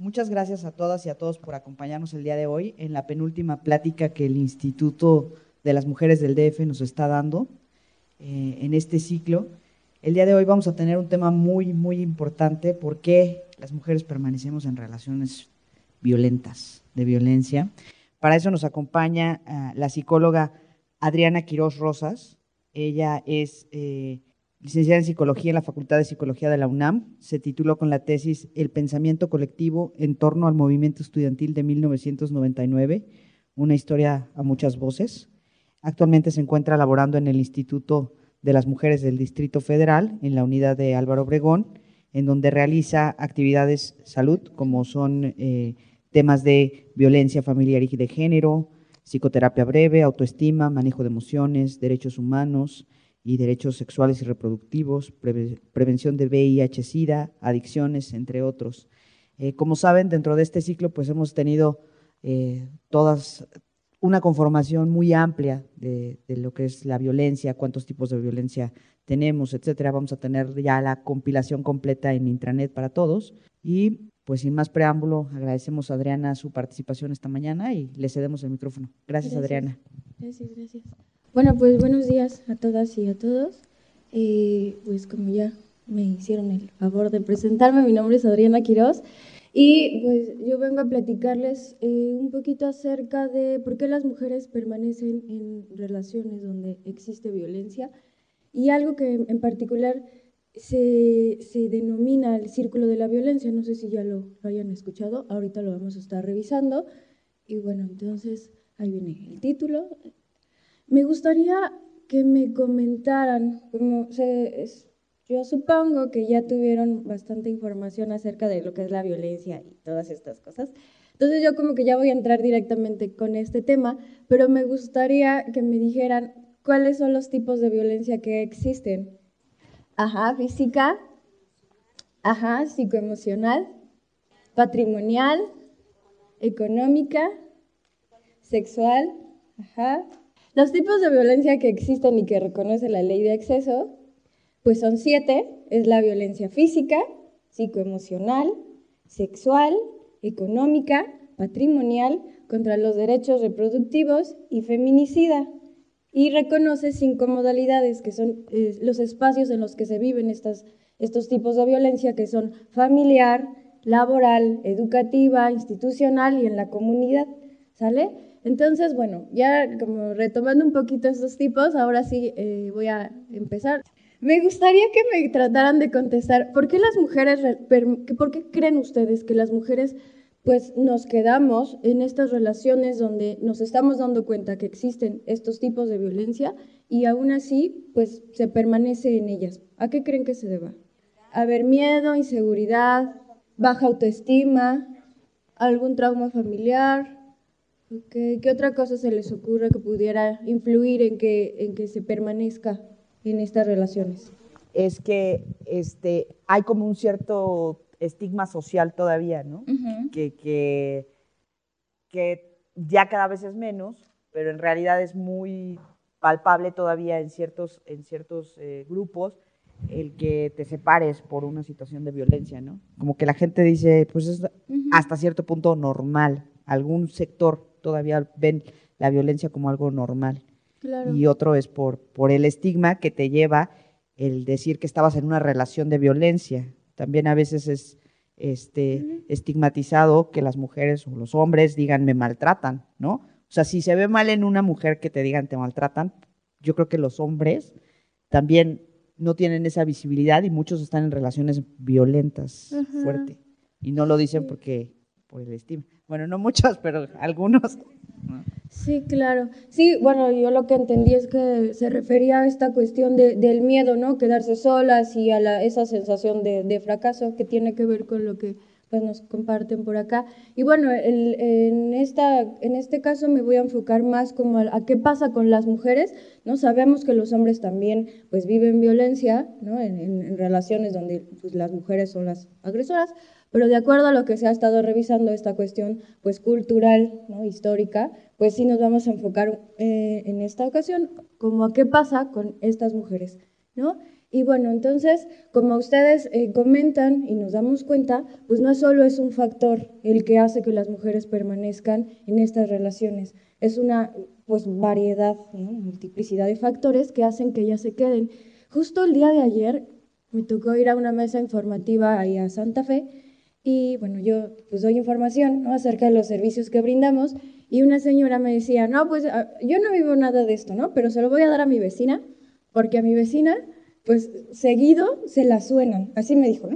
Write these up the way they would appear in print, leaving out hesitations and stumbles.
Muchas gracias a todas y a todos por acompañarnos el día de hoy en la penúltima plática que el Instituto de las Mujeres del DF nos está dando en este ciclo. El día de hoy vamos a tener un tema muy importante: ¿por qué las mujeres permanecemos en relaciones violentas, de violencia? Para eso nos acompaña la psicóloga Adriana Quirós Rosas. Ella es licenciada en Psicología en la Facultad de Psicología de la UNAM. Se tituló con la tesis El pensamiento colectivo en torno al movimiento estudiantil de 1999, una historia a muchas voces. Actualmente se encuentra laborando en el Instituto de las Mujeres del Distrito Federal, en la unidad de Álvaro Obregón, en donde realiza actividades salud, como son temas de violencia familiar y de género, psicoterapia breve, autoestima, manejo de emociones, derechos humanos y derechos sexuales y reproductivos, prevención de VIH-Sida, adicciones, entre otros. Como saben, dentro de este ciclo pues hemos tenido todas una conformación muy amplia de lo que es la violencia, cuántos tipos de violencia tenemos, etcétera. Vamos a tener ya la compilación completa en intranet para todos. Y pues sin más preámbulo, agradecemos a Adriana su participación esta mañana y le cedemos el micrófono. Gracias. Adriana. Gracias. Bueno, pues buenos días a todas y a todos. Pues como ya me hicieron el favor de presentarme, mi nombre es Adriana Quirós y pues yo vengo a platicarles un poquito acerca de por qué las mujeres permanecen en relaciones donde existe violencia, y algo que en particular se denomina el círculo de la violencia. No sé si ya lo hayan escuchado, ahorita lo vamos a estar revisando. Y bueno, entonces ahí viene el título. Me gustaría que me comentaran, yo supongo que ya tuvieron bastante información acerca de lo que es la violencia y todas estas cosas. Entonces yo como que ya voy a entrar directamente con este tema, pero me gustaría que me dijeran cuáles son los tipos de violencia que existen. Física, psicoemocional, patrimonial, económica, sexual, Los tipos de violencia que existen y que reconoce la ley de acceso, pues son 7, es la violencia física, psicoemocional, sexual, económica, patrimonial, contra los derechos reproductivos y feminicida. Y reconoce 5 modalidades, que son los espacios en los que se viven estos tipos de violencia, que son familiar, laboral, educativa, institucional y en la comunidad, ¿sale? Entonces, bueno, ya como retomando un poquito estos tipos, ahora sí voy a empezar. Me gustaría que me trataran de contestar, ¿por qué creen ustedes que las mujeres pues nos quedamos en estas relaciones donde nos estamos dando cuenta que existen estos tipos de violencia y aún así pues se permanece en ellas? ¿A qué creen que se deba? A ver, miedo, inseguridad, baja autoestima, algún trauma familiar. Okay. ¿Qué otra cosa se les ocurre que pudiera influir en que se permanezca en estas relaciones? Es que hay como un cierto estigma social todavía, ¿no? Que ya cada vez es menos, pero en realidad es muy palpable todavía en ciertos grupos el que te separes por una situación de violencia, ¿no? Como que la gente dice, pues es hasta cierto punto normal. Algún sector todavía ven la violencia como algo normal. Claro. Y otro es por el estigma que te lleva el decir que estabas en una relación de violencia. También a veces es estigmatizado que las mujeres o los hombres digan me maltratan, ¿no? O sea, si se ve mal en una mujer que te digan te maltratan, yo creo que los hombres también no tienen esa visibilidad y muchos están en relaciones violentas, fuerte. Y no lo dicen porque por el estigma. Bueno, no muchos, pero algunos. Sí, claro. Sí, bueno, yo lo que entendí es que se refería a esta cuestión del miedo, ¿no? Quedarse solas y a esa sensación de fracaso que tiene que ver con lo que pues, nos comparten por acá. Y bueno, en este caso me voy a enfocar más como a qué pasa con las mujeres, ¿no? Sabemos que los hombres también pues viven violencia, ¿no? En relaciones donde pues, las mujeres son las agresoras, pero de acuerdo a lo que se ha estado revisando esta cuestión pues cultural, ¿no? Histórica, pues sí nos vamos a enfocar en esta ocasión como a qué pasa con estas mujeres, ¿no? Y bueno, entonces, como ustedes comentan y nos damos cuenta, pues no solo es un factor el que hace que las mujeres permanezcan en estas relaciones, es una pues variedad, ¿no? Multiplicidad de factores que hacen que ellas se queden. Justo el día de ayer me tocó ir a una mesa informativa ahí a Santa Fe y bueno, yo pues doy información, ¿no? Acerca de los servicios que brindamos y una señora me decía, no, pues yo no vivo nada de esto, ¿no? Pero se lo voy a dar a mi vecina, porque a mi vecina pues seguido se la suenan, así me dijo, ¿no?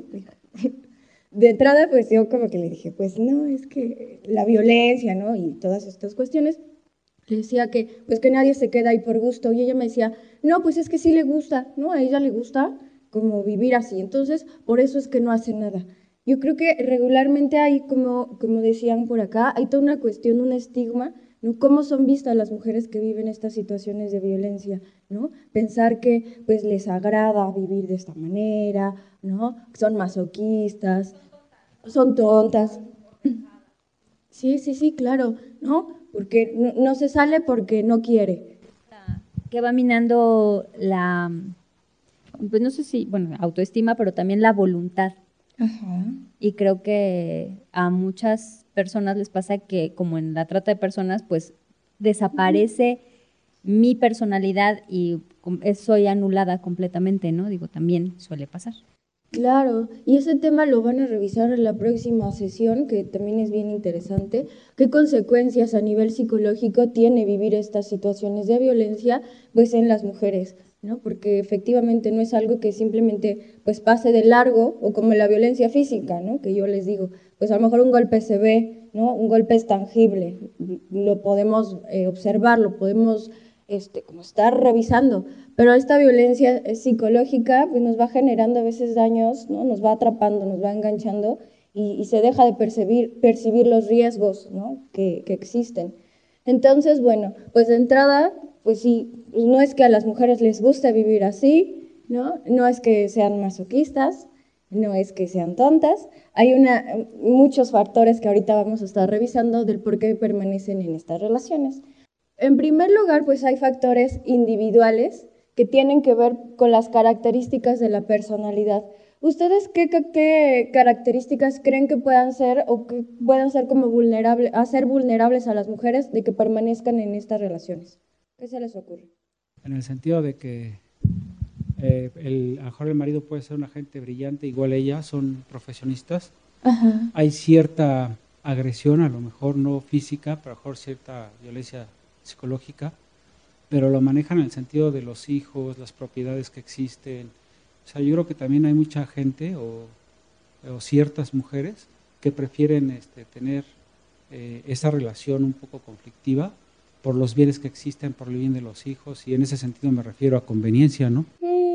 De entrada, pues yo como que le dije, pues no, es que la violencia, ¿no? Y todas estas cuestiones, le decía que, pues que nadie se queda ahí por gusto, y ella me decía, no, pues es que sí le gusta, ¿no? A ella le gusta como vivir así, entonces por eso es que no hace nada. Yo creo que regularmente hay, como decían por acá, hay toda una cuestión, un estigma, ¿no? ¿Cómo son vistas las mujeres que viven estas situaciones de violencia, ¿no? Pensar que pues les agrada vivir de esta manera, ¿no? Son masoquistas, son tontas. Sí, sí, sí, claro, ¿no? Porque no se sale porque no quiere. Que va minando pues no sé si, bueno, autoestima, pero también la voluntad. Ajá. Y creo que a muchas personas les pasa que, como en la trata de personas, pues desaparece mi personalidad y soy anulada completamente, ¿no? Digo, también suele pasar. Claro, y ese tema lo van a revisar en la próxima sesión, que también es bien interesante. ¿Qué consecuencias a nivel psicológico tiene vivir estas situaciones de violencia, pues en las mujeres, ¿no? Porque efectivamente no es algo que simplemente pues pase de largo, o como la violencia física, ¿no? Que yo les digo, pues a lo mejor un golpe se ve, ¿no? Un golpe es tangible, lo podemos observar, lo podemos como estar revisando, pero esta violencia psicológica pues nos va generando a veces daños, ¿no? Nos va atrapando, nos va enganchando y se deja de percibir los riesgos, ¿no? que existen. Entonces, bueno, pues de entrada, pues sí, pues no es que a las mujeres les guste vivir así, ¿no? No es que sean masoquistas, no es que sean tontas, hay muchos factores que ahorita vamos a estar revisando del por qué permanecen en estas relaciones. En primer lugar, pues hay factores individuales que tienen que ver con las características de la personalidad. ¿Ustedes qué características creen que puedan ser o que puedan ser como hacer vulnerables a las mujeres de que permanezcan en estas relaciones? ¿Qué se les ocurre? En el sentido de que a lo mejor el marido puede ser una gente brillante, igual ella, son profesionistas. Ajá. Hay cierta agresión, a lo mejor no física, pero a lo mejor cierta violencia psicológica, pero lo manejan en el sentido de los hijos, las propiedades que existen. O sea, yo creo que también hay mucha gente o ciertas mujeres que prefieren tener esa relación un poco conflictiva por los bienes que existen, por el bien de los hijos, y en ese sentido me refiero a conveniencia, ¿no?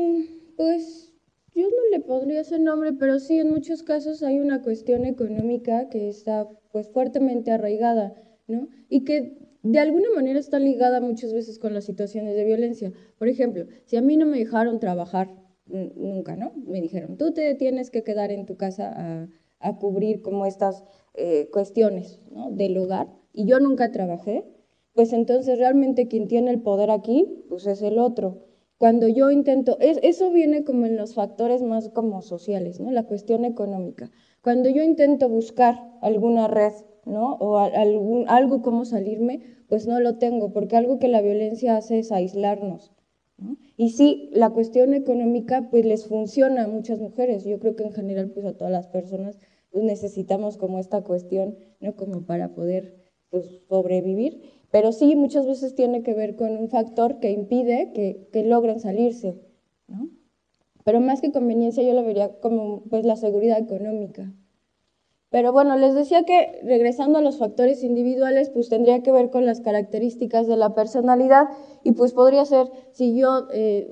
Pues yo no le pondría ese nombre, pero sí en muchos casos hay una cuestión económica que está pues fuertemente arraigada, ¿no? Y que de alguna manera está ligada muchas veces con las situaciones de violencia. Por ejemplo, si a mí no me dejaron trabajar nunca, ¿no? Me dijeron, tú te tienes que quedar en tu casa a cubrir como estas cuestiones, ¿no? Del hogar, y yo nunca trabajé, pues entonces realmente quien tiene el poder aquí, pues es el otro. Cuando yo intento, eso viene como en los factores más como sociales, ¿no? La cuestión económica. Cuando yo intento buscar alguna red, ¿no? O algo como salirme, pues no lo tengo, porque algo que la violencia hace es aislarnos, ¿no? Y sí, la cuestión económica pues les funciona a muchas mujeres. Yo creo que en general pues a todas las personas pues necesitamos como esta cuestión, ¿no? Como para poder pues sobrevivir. Pero sí, muchas veces tiene que ver con un factor que impide que logren salirse, ¿no? Pero más que conveniencia yo lo vería como pues la seguridad económica. Pero bueno, les decía que regresando a los factores individuales, pues tendría que ver con las características de la personalidad y pues podría ser si yo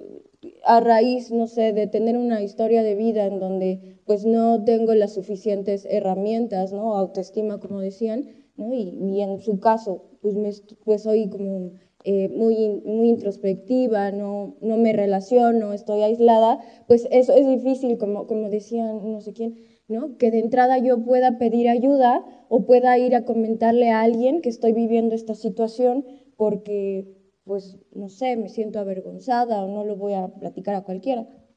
a raíz, no sé, de tener una historia de vida en donde pues no tengo las suficientes herramientas, ¿no? Autoestima, como decían, ¿no? Y en su caso, pues soy como muy introspectiva, no me relaciono, estoy aislada, pues eso es difícil, como decían no sé quién, ¿no? Que de entrada yo pueda pedir ayuda o pueda ir a comentarle a alguien que estoy viviendo esta situación porque, pues, no sé, me siento avergonzada o no lo voy a platicar a cualquiera.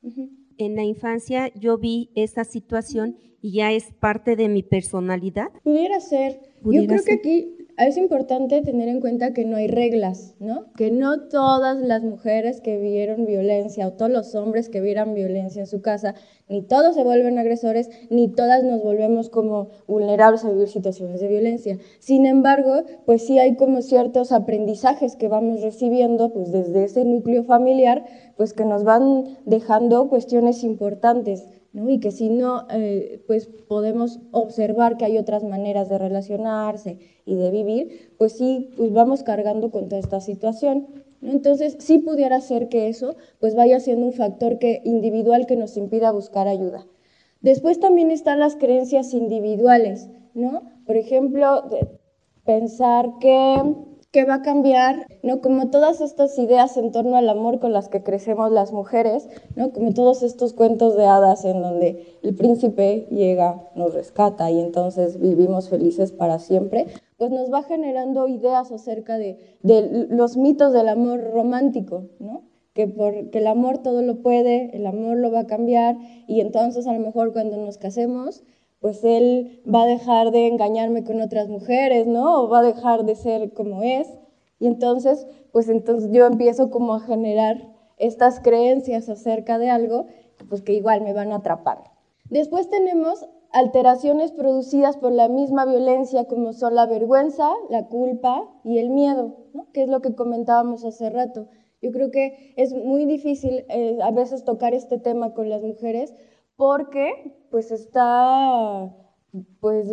En la infancia yo vi esta situación y ya es parte de mi personalidad. Pudiera ser. Yo creo que aquí es importante tener en cuenta que no hay reglas, ¿no? Que no todas las mujeres que vieron violencia o todos los hombres que vieran violencia en su casa, ni todos se vuelven agresores, ni todas nos volvemos como vulnerables a vivir situaciones de violencia. Sin embargo, pues sí hay como ciertos aprendizajes que vamos recibiendo pues desde ese núcleo familiar, pues que nos van dejando cuestiones importantes, ¿no? Y que si no, pues podemos observar que hay otras maneras de relacionarse y de vivir, pues sí, pues vamos cargando con toda esta situación, ¿no? Entonces, sí pudiera ser que eso pues vaya siendo un factor individual que nos impida buscar ayuda. Después también están las creencias individuales, ¿no? Por ejemplo, pensar que va a cambiar, ¿no? Como todas estas ideas en torno al amor con las que crecemos las mujeres, ¿no? Como todos estos cuentos de hadas en donde el príncipe llega, nos rescata y entonces vivimos felices para siempre, pues nos va generando ideas acerca de los mitos del amor romántico, ¿no? Que porque el amor todo lo puede, el amor lo va a cambiar y entonces a lo mejor cuando nos casemos pues él va a dejar de engañarme con otras mujeres, ¿no? O va a dejar de ser como es. Y entonces, pues entonces yo empiezo como a generar estas creencias acerca de algo, pues que igual me van atrapando. Después tenemos alteraciones producidas por la misma violencia, como son la vergüenza, la culpa y el miedo, ¿no? Que es lo que comentábamos hace rato. Yo creo que es muy difícil a veces tocar este tema con las mujeres, porque pues está, pues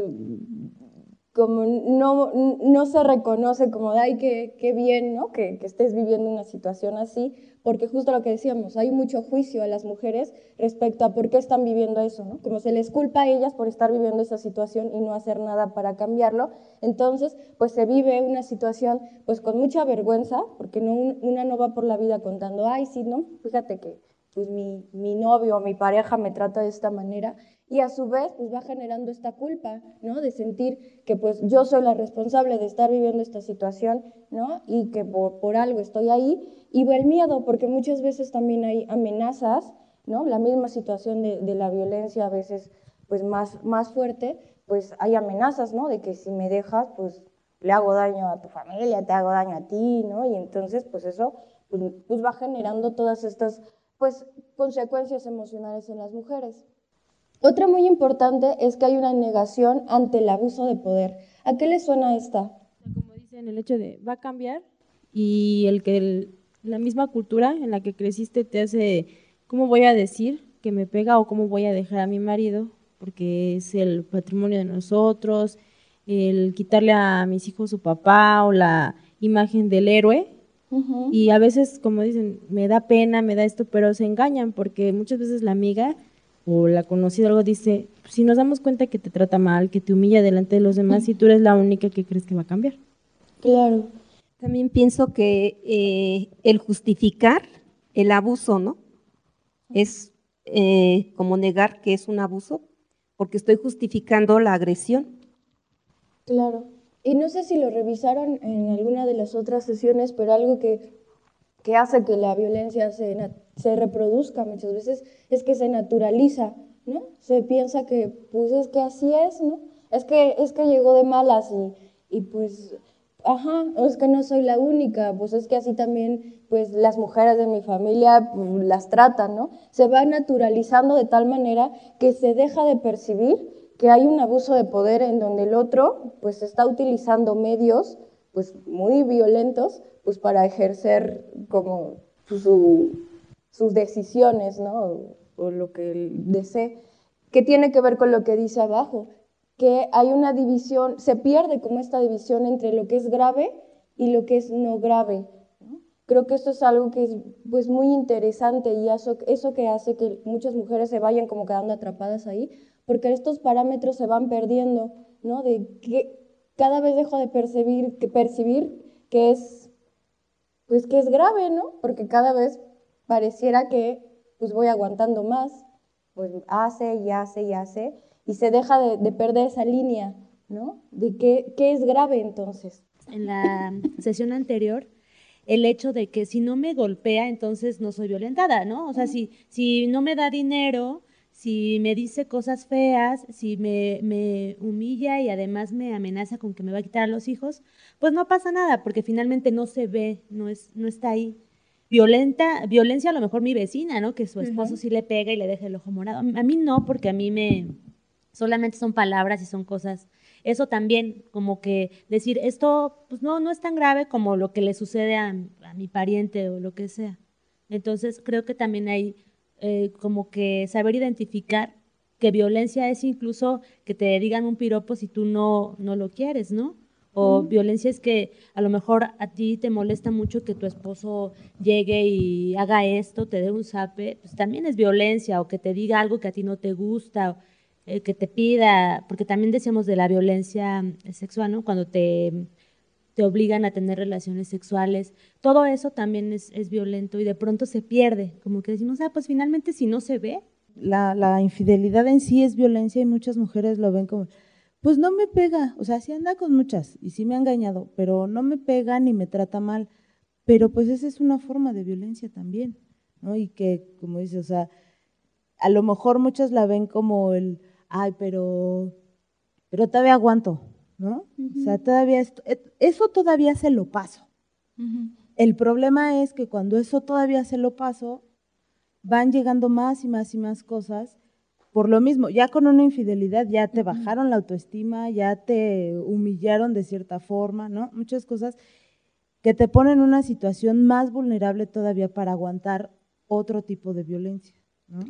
como no se reconoce como de, ay, qué bien, ¿no? Que estés viviendo una situación así, porque justo lo que decíamos, hay mucho juicio a las mujeres respecto a por qué están viviendo eso, ¿no? Como se les culpa a ellas por estar viviendo esa situación y no hacer nada para cambiarlo, entonces pues se vive una situación pues con mucha vergüenza, porque una no va por la vida contando, ay, sí, ¿no? Fíjate que pues mi novio o mi pareja me trata de esta manera, y a su vez pues va generando esta culpa, ¿no? De sentir que pues yo soy la responsable de estar viviendo esta situación, ¿no? Y que por algo estoy ahí, y el miedo, porque muchas veces también hay amenazas, ¿no? La misma situación de la violencia a veces pues más fuerte, pues hay amenazas, ¿no? De que si me dejas pues le hago daño a tu familia, te hago daño a ti, ¿no? Y entonces pues eso pues va generando todas estas pues consecuencias emocionales en las mujeres. Otra muy importante es que hay una negación ante el abuso de poder. ¿A qué le suena esta? Como dicen, el hecho de va a cambiar y la misma cultura en la que creciste te hace, ¿cómo voy a decir que me pega o cómo voy a dejar a mi marido? Porque es el patrimonio de nosotros, el quitarle a mis hijos su papá o la imagen del héroe. Y a veces, como dicen, me da pena, me da esto, pero se engañan porque muchas veces la amiga o la conocida algo dice, si nos damos cuenta que te trata mal, que te humilla delante de los demás y tú eres la única que crees que va a cambiar. Claro. También pienso que el justificar el abuso, ¿no? Es como negar que es un abuso, porque estoy justificando la agresión. Claro. Y no sé si lo revisaron en alguna de las otras sesiones, pero algo que hace que la violencia se reproduzca muchas veces es que se naturaliza, ¿no? Se piensa que, pues es que así es, ¿no? Es que llegó de malas y pues, ajá, es que no soy la única, pues es que así también, pues las mujeres de mi familia pues, las tratan, ¿no? Se va naturalizando de tal manera que se deja de percibir que hay un abuso de poder en donde el otro, pues está utilizando medios, pues muy violentos, pues para ejercer como sus decisiones, ¿no? O lo que él desee, que tiene que ver con lo que dice abajo, que hay una división, se pierde como esta división entre lo que es grave y lo que es no grave, ¿no? Creo que esto es algo que es pues muy interesante y eso que hace que muchas mujeres se vayan como quedando atrapadas ahí, porque estos parámetros se van perdiendo, ¿no? De que cada vez dejo de percibir que es pues que es grave, ¿no? Porque cada vez pareciera que pues voy aguantando más, pues hace y hace y hace, y se deja de perder esa línea, ¿no? De qué es grave entonces. En la sesión anterior el hecho de que si no me golpea, entonces no soy violentada, ¿no? O sea, si no me da dinero, si me dice cosas feas, si me humilla y además me amenaza con que me va a quitar a los hijos, pues no pasa nada, porque finalmente no se ve, no está ahí. Violencia a lo mejor mi vecina, ¿no? Que su esposo sí le pega y le deja el ojo morado. A mí no, porque a mí solamente son palabras y son cosas. Eso también, como que decir, esto pues no es tan grave como lo que le sucede a mi pariente o lo que sea. Entonces creo que también hay como que saber identificar que violencia es incluso que te digan un piropo si tú no lo quieres, ¿no? O violencia es que a lo mejor a ti te molesta mucho que tu esposo llegue y haga esto, te dé un zape, pues también es violencia, o que te diga algo que a ti no te gusta, que te pida, porque también decíamos de la violencia sexual, ¿no? Cuando te obligan a tener relaciones sexuales, todo eso también es violento y de pronto se pierde, como que decimos, pues finalmente si no se ve. La infidelidad en sí es violencia y muchas mujeres lo ven como, pues no me pega, o sea, sí anda con muchas y sí me ha engañado, pero no me pega ni me trata mal, pero pues esa es una forma de violencia también, ¿no? Y que, como dices, o sea, a lo mejor muchas la ven como ay, pero todavía aguanto, ¿no? O sea, todavía, eso todavía se lo paso. El problema es que cuando eso todavía se lo paso, van llegando más y más y más cosas. Por lo mismo, ya con una infidelidad ya te bajaron la autoestima, ya te humillaron de cierta forma, ¿no? Muchas cosas que te ponen en una situación más vulnerable todavía para aguantar otro tipo de violencia, ¿no?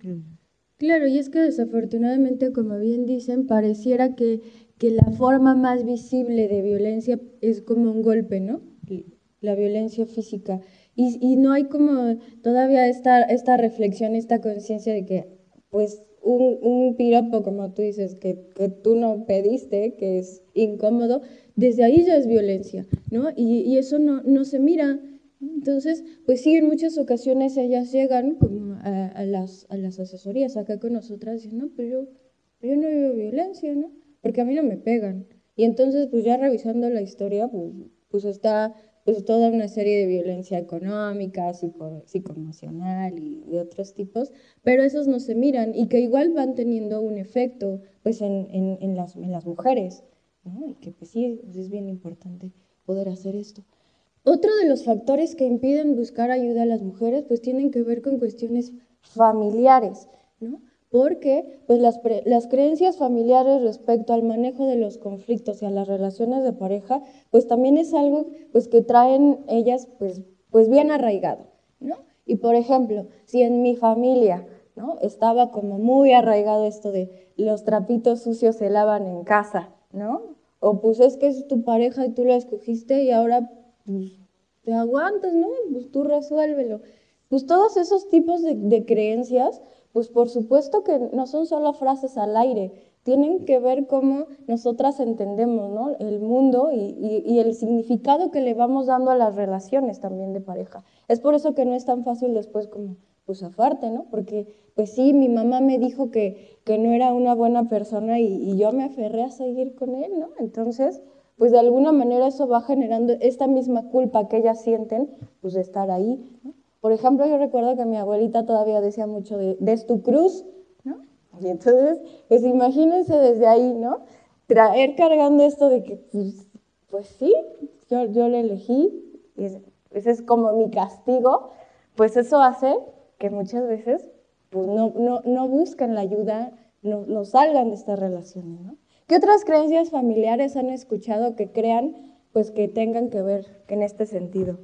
Claro, y es que desafortunadamente, como bien dicen, pareciera que la forma más visible de violencia es como un golpe, ¿no? La violencia física. Y no hay como todavía esta reflexión, esta conciencia de que, pues, un piropo, como tú dices, que tú no pediste, que es incómodo, desde ahí ya es violencia, ¿no? Y eso no se mira. Entonces, pues sí, en muchas ocasiones ellas llegan como a las asesorías acá con nosotras diciendo, no, pues yo no veo violencia, ¿no? Porque a mí no me pegan. Y entonces, pues ya revisando la historia, pues está pues toda una serie de violencia económica, psicoemocional y de otros tipos, pero esos no se miran y que igual van teniendo un efecto pues en las mujeres, ¿no? Y que pues sí, es bien importante poder hacer esto. Otro de los factores que impiden buscar ayuda a las mujeres pues tienen que ver con cuestiones familiares, ¿no? Porque pues las creencias familiares respecto al manejo de los conflictos y a las relaciones de pareja pues también es algo pues que traen ellas pues bien arraigado, ¿no? Y por ejemplo, si en mi familia, ¿no? Estaba como muy arraigado esto de los trapitos sucios se lavan en casa, ¿no? O pues es que es tu pareja y tú la escogiste y ahora pues te aguantas, ¿no? Pues tú resuélvelo. Pues todos esos tipos de creencias, pues por supuesto que no son solo frases al aire, tienen que ver cómo nosotras entendemos, ¿no? El mundo y el significado que le vamos dando a las relaciones también de pareja. Es por eso que no es tan fácil después como pues zafarte, ¿no? Porque pues sí, mi mamá me dijo que no era una buena persona y yo me aferré a seguir con él, ¿no? Entonces, pues de alguna manera eso va generando esta misma culpa que ellas sienten, pues de estar ahí, ¿no? Por ejemplo, yo recuerdo que mi abuelita todavía decía mucho de tu cruz, ¿no? Y entonces, pues imagínense desde ahí, ¿no? Traer cargando esto de que, pues sí, yo le elegí, y ese es como mi castigo, pues eso hace que muchas veces pues no busquen la ayuda, no salgan de estas relaciones, ¿no? ¿Qué otras creencias familiares han escuchado que crean, pues que tengan que ver en este sentido?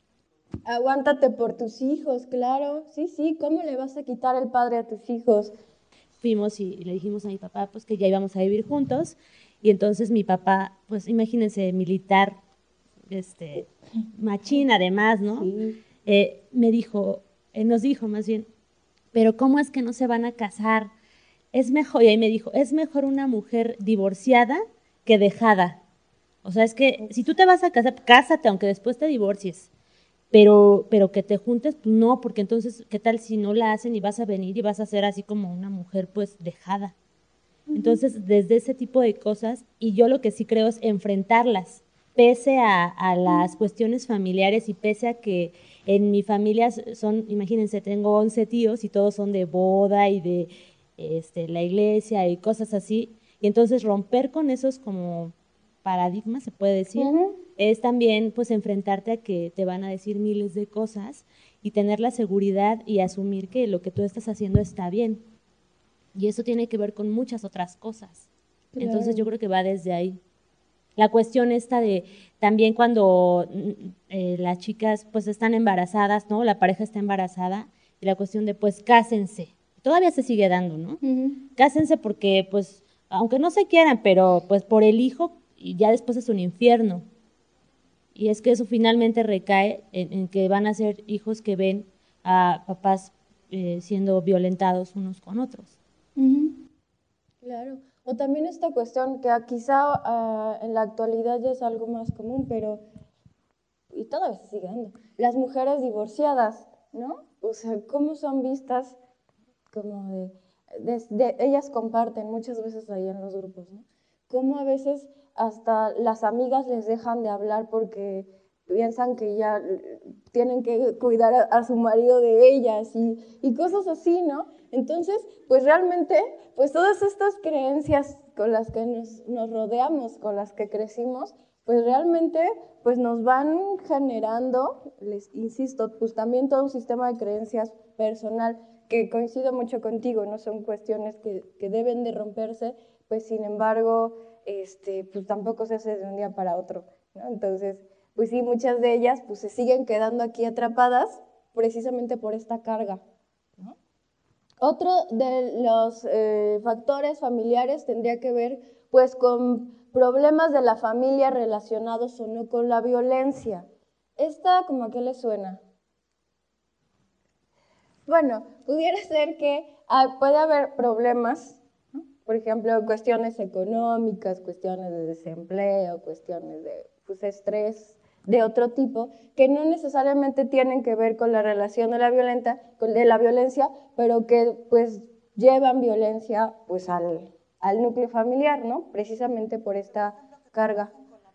Aguántate por tus hijos, claro, sí, ¿cómo le vas a quitar el padre a tus hijos? Fuimos y le dijimos a mi papá pues que ya íbamos a vivir juntos y entonces mi papá, pues imagínense, militar, machín además, ¿no? Sí. Nos dijo más bien, pero ¿cómo es que no se van a casar? Es mejor, y ahí me dijo, es mejor una mujer divorciada que dejada. O sea, es que si tú te vas a casar, cásate aunque después te divorcies. Pero que te juntes, pues no, porque entonces, ¿qué tal si no la hacen y vas a venir y vas a ser así como una mujer pues dejada? Entonces, desde ese tipo de cosas, y yo lo que sí creo es enfrentarlas, pese a las cuestiones familiares y pese a que en mi familia son, imagínense, tengo 11 tíos y todos son de boda y de la iglesia y cosas así, y entonces romper con esos como paradigmas, se puede decir, es también pues enfrentarte a que te van a decir miles de cosas y tener la seguridad y asumir que lo que tú estás haciendo está bien. Y eso tiene que ver con muchas otras cosas. Claro. Entonces yo creo que va desde ahí. La cuestión esta de también cuando las chicas pues están embarazadas, ¿no? La pareja está embarazada y la cuestión de pues cásense. Todavía se sigue dando, ¿no? Cásense porque pues aunque no se quieran, pero pues por el hijo y ya después es un infierno. Y es que eso finalmente recae en que van a ser hijos que ven a papás siendo violentados unos con otros. Claro. O también esta cuestión que quizá en la actualidad ya es algo más común, pero, y todavía se sigue dando, las mujeres divorciadas, ¿no? O sea, cómo son vistas como ellas comparten muchas veces ahí en los grupos, ¿no? Cómo a veces hasta las amigas les dejan de hablar porque piensan que ya tienen que cuidar a su marido de ellas y cosas así, ¿no? Entonces, pues realmente, pues todas estas creencias con las que nos rodeamos, con las que crecimos, pues realmente pues nos van generando, les insisto, pues también todo un sistema de creencias personal que coincido mucho contigo, no son cuestiones que deben de romperse, pues sin embargo, pues tampoco se hace de un día para otro, ¿no? Entonces, pues sí, muchas de ellas pues se siguen quedando aquí atrapadas precisamente por esta carga, ¿no? Otro de los factores familiares tendría que ver pues con problemas de la familia relacionados o no con la violencia. ¿Esta como a qué le suena? Bueno, pudiera ser que puede haber problemas, ¿no? Por ejemplo, cuestiones económicas, cuestiones de desempleo, cuestiones de pues, estrés de otro tipo, que no necesariamente tienen que ver con la relación de la violencia, pero que pues llevan violencia pues al núcleo familiar, ¿no? Precisamente por esta carga.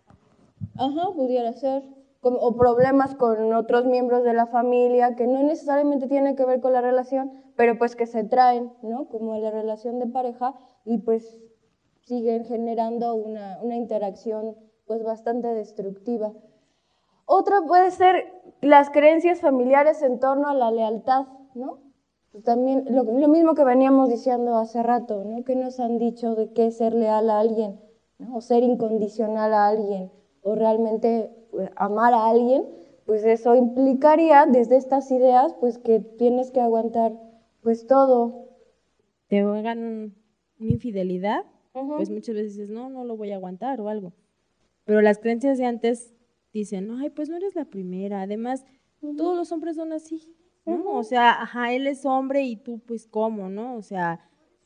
Ajá, pudiera ser. O problemas con otros miembros de la familia que no necesariamente tienen que ver con la relación, pero pues que se traen, ¿no? Como la relación de pareja y pues siguen generando una interacción pues bastante destructiva. Otro puede ser las creencias familiares en torno a la lealtad, ¿no? Pues también lo mismo que veníamos diciendo hace rato, ¿no? Que nos han dicho de qué es ser leal a alguien, ¿no? O ser incondicional a alguien, o realmente amar a alguien, pues eso implicaría desde estas ideas pues que tienes que aguantar pues todo. Te hagan una infidelidad, pues muchas veces dices, no lo voy a aguantar o algo. Pero las creencias de antes dicen, ay, pues no eres la primera, además todos los hombres son así, ¿no? O sea, él es hombre y tú pues cómo, ¿no? O sea,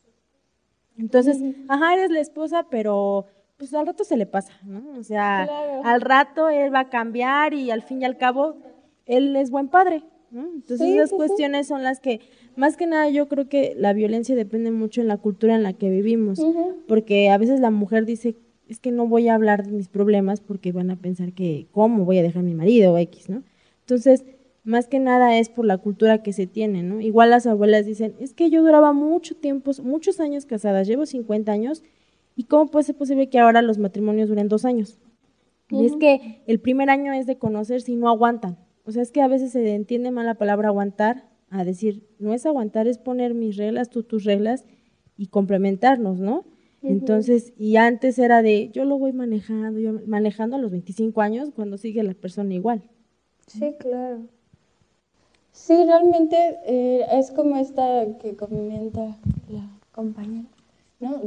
entonces, eres la esposa, pero pues al rato se le pasa, ¿no? O sea, claro. Al rato él va a cambiar y al fin y al cabo él es buen padre, ¿no? Entonces esas cuestiones son las que, más que nada yo creo que la violencia depende mucho en la cultura en la que vivimos, porque a veces la mujer dice, es que no voy a hablar de mis problemas porque van a pensar que, ¿cómo voy a dejar a mi marido o X, ¿no? Entonces, más que nada es por la cultura que se tiene, ¿no? Igual las abuelas dicen, es que yo duraba mucho tiempo, muchos años casadas, llevo 50 años, ¿y cómo puede ser posible que ahora los matrimonios duren 2 años? Y es que el primer año es de conocer si no aguantan. O sea, es que a veces se entiende mal la palabra aguantar, a decir, no es aguantar, es poner mis reglas, tú tus reglas y complementarnos, ¿no? Entonces, y antes era de, yo lo voy manejando a los 25 años cuando sigue la persona igual. Sí, claro. Sí, realmente es como esta que comenta la compañera, ¿no?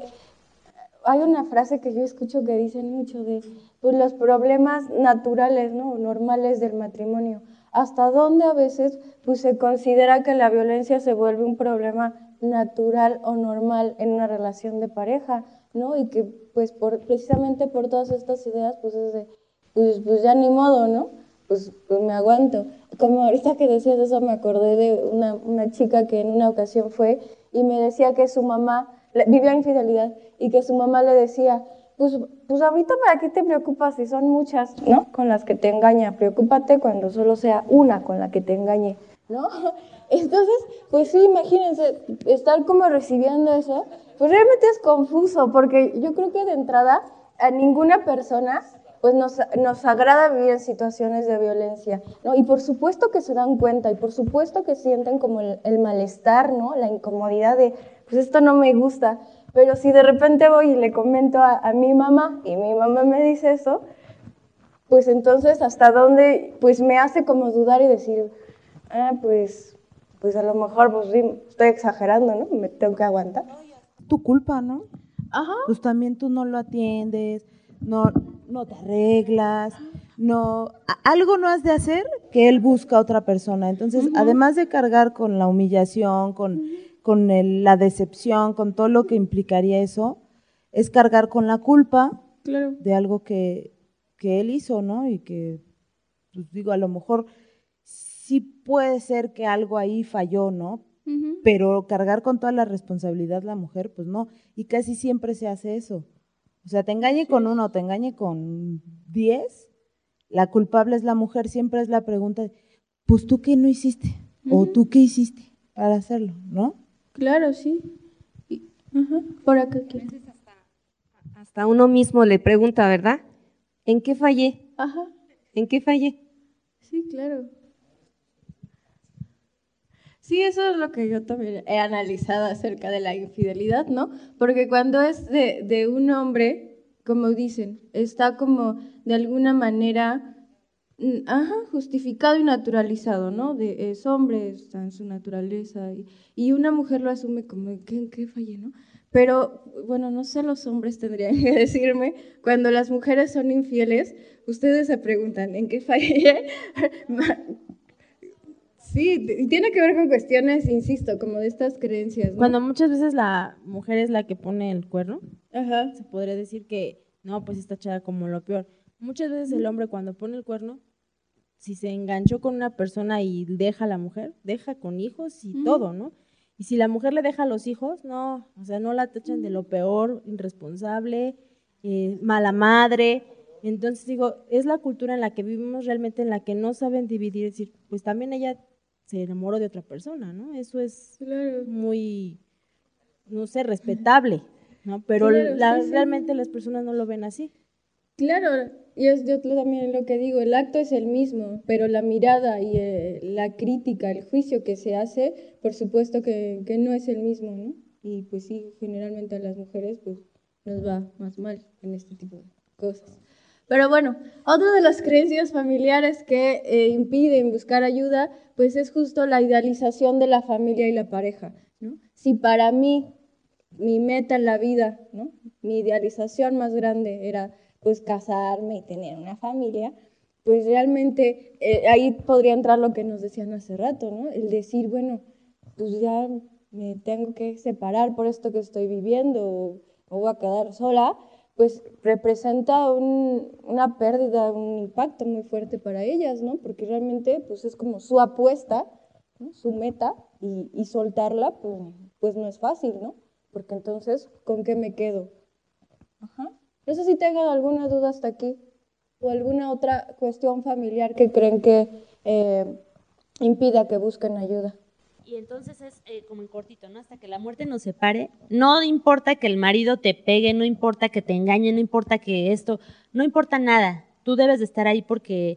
Hay una frase que yo escucho que dicen mucho de pues, los problemas naturales, ¿no? Normales del matrimonio. Hasta dónde a veces pues, se considera que la violencia se vuelve un problema natural o normal en una relación de pareja, ¿no? Y que pues precisamente por todas estas ideas pues es de, pues ya ni modo, ¿no? Pues me aguanto. Como ahorita que decías eso me acordé de una chica que en una ocasión fue y me decía que su mamá vivía infidelidad y que su mamá le decía, pues ahorita ¿para qué te preocupas si son muchas, ¿no? Con las que te engaña. Preocúpate cuando solo sea una con la que te engañe, ¿no? Entonces, pues sí, imagínense, estar como recibiendo eso, pues realmente es confuso, porque yo creo que de entrada a ninguna persona pues nos agrada vivir en situaciones de violencia, ¿no? Y por supuesto que se dan cuenta, y por supuesto que sienten como el malestar, ¿no? La incomodidad de, pues esto no me gusta. Pero si de repente voy y le comento a mi mamá, y mi mamá me dice eso, pues entonces hasta dónde, pues me hace como dudar y decir, pues a lo mejor pues sí, estoy exagerando, ¿no? Me tengo que aguantar. Tu culpa, ¿no? Ajá. Pues también tú no lo atiendes, no te arreglas, algo no has de hacer que él busca a otra persona. Entonces, además de cargar con la humillación, con la decepción, con todo lo que implicaría eso, es cargar con la culpa de algo que él hizo, ¿no? Y que, pues digo, a lo mejor sí puede ser que algo ahí falló, ¿no? Pero cargar con toda la responsabilidad la mujer, pues no, y casi siempre se hace eso. O sea, te engañe con uno o te engañe con 10, la culpable es la mujer, siempre es la pregunta, pues tú qué no hiciste, o tú qué hiciste para hacerlo, ¿no? Claro, sí. Por acá quiero. Hasta uno mismo le pregunta, ¿verdad? ¿En qué fallé? Ajá, ¿En qué fallé? sí, claro. Sí, eso es lo que yo también he analizado acerca de la infidelidad, ¿no? Porque cuando es de un hombre, como dicen, está como de alguna manera, justificado y naturalizado, ¿no? Es hombre, está en su naturaleza, y una mujer lo asume como, ¿en qué fallé, no? Pero, bueno, no sé, los hombres tendrían que decirme, cuando las mujeres son infieles, ustedes se preguntan, ¿en qué fallé? Sí, y tiene que ver con cuestiones, insisto, como de estas creencias, ¿no? Cuando muchas veces la mujer es la que pone el cuerno, Ajá. se podría decir que, no, pues está echada como lo peor. Muchas veces el hombre cuando pone el cuerno, si se enganchó con una persona y deja a la mujer, deja con hijos y todo, ¿no? Y si la mujer le deja a los hijos, no, o sea, no la tachan de lo peor, irresponsable, mala madre. Entonces digo, es la cultura en la que vivimos realmente, en la que no saben dividir, es decir, pues también ella se enamoró de otra persona, ¿no? Eso es Claro. muy, no sé, respetable, ¿no? Pero Claro, sí, sí. realmente las personas no lo ven así. Claro, yo también lo que digo, el acto es el mismo, pero la mirada y la crítica, el juicio que se hace, por supuesto que no es el mismo, ¿no? Y pues sí, generalmente a las mujeres pues nos va más mal en este tipo de cosas. Pero bueno, otra de las creencias familiares que impiden buscar ayuda, pues es justo la idealización de la familia y la pareja, ¿no? Si para mí, mi meta en la vida, ¿no? Mi idealización más grande era pues casarme y tener una familia, pues realmente ahí podría entrar lo que nos decían hace rato, ¿no? El decir, bueno, pues ya me tengo que separar por esto que estoy viviendo o voy a quedar sola, pues representa una pérdida, un impacto muy fuerte para ellas, ¿no? Porque realmente pues es como su apuesta, ¿no? Su meta, y soltarla pues no es fácil, ¿no? Porque entonces, ¿con qué me quedo? Ajá. No sé si tengan alguna duda hasta aquí o alguna otra cuestión familiar que creen que impida que busquen ayuda. Y entonces es como en cortito, ¿no? Hasta que la muerte nos separe, no importa que el marido te pegue, no importa que te engañe, no importa que esto, no importa nada. Tú debes de estar ahí porque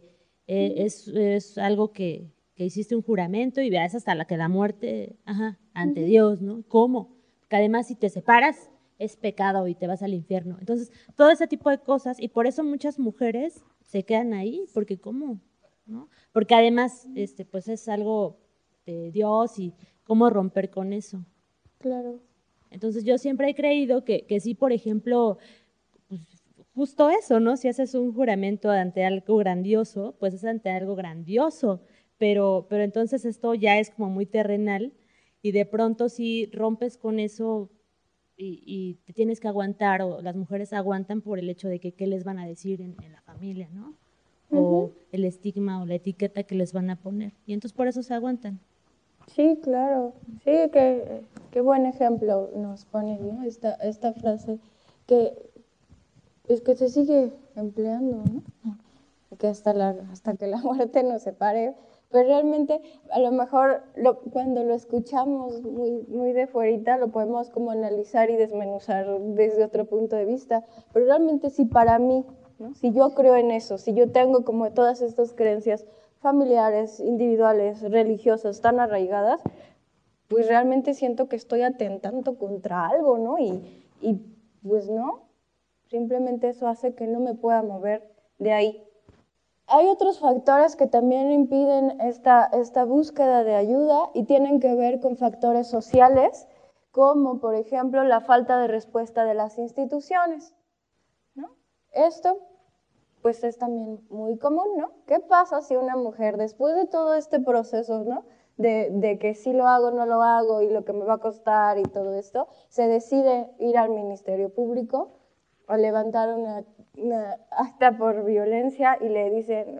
es algo que hiciste un juramento y veas hasta la que la muerte, ante Dios, ¿no? ¿Cómo? Porque además si te separas es pecado y te vas al infierno. Entonces, todo ese tipo de cosas, y por eso muchas mujeres se quedan ahí, porque ¿cómo? ¿No? Porque además, pues es algo de Dios y cómo romper con eso. Claro. Entonces yo siempre he creído que sí, por ejemplo, pues, justo eso, ¿no? Si haces un juramento ante algo grandioso, pues es ante algo grandioso, pero entonces esto ya es como muy terrenal y de pronto si rompes con eso y te tienes que aguantar, o las mujeres aguantan por el hecho de que qué les van a decir en la familia, ¿no? O el estigma o la etiqueta que les van a poner, y entonces por eso se aguantan. Sí, claro. Sí, qué buen ejemplo nos pone, ¿no? Esta frase que pues que se sigue empleando, ¿no? Que hasta que la muerte nos separe, pero realmente a lo mejor cuando lo escuchamos muy de fuerita lo podemos como analizar y desmenuzar desde otro punto de vista, pero realmente si para mí, ¿no? Si yo creo en eso, si yo tengo como todas estas creencias familiares, individuales, religiosas tan arraigadas, pues realmente siento que estoy atentando contra algo, ¿no? Y pues no, simplemente eso hace que no me pueda mover de ahí. Hay otros factores que también impiden esta búsqueda de ayuda y tienen que ver con factores sociales, como por ejemplo la falta de respuesta de las instituciones, ¿no? Esto pues es también muy común, ¿no? ¿Qué pasa si una mujer, después de todo este proceso, ¿no? De que si lo hago, no lo hago y lo que me va a costar y todo esto, se decide ir al Ministerio Público o levantar una acta por violencia y le dicen,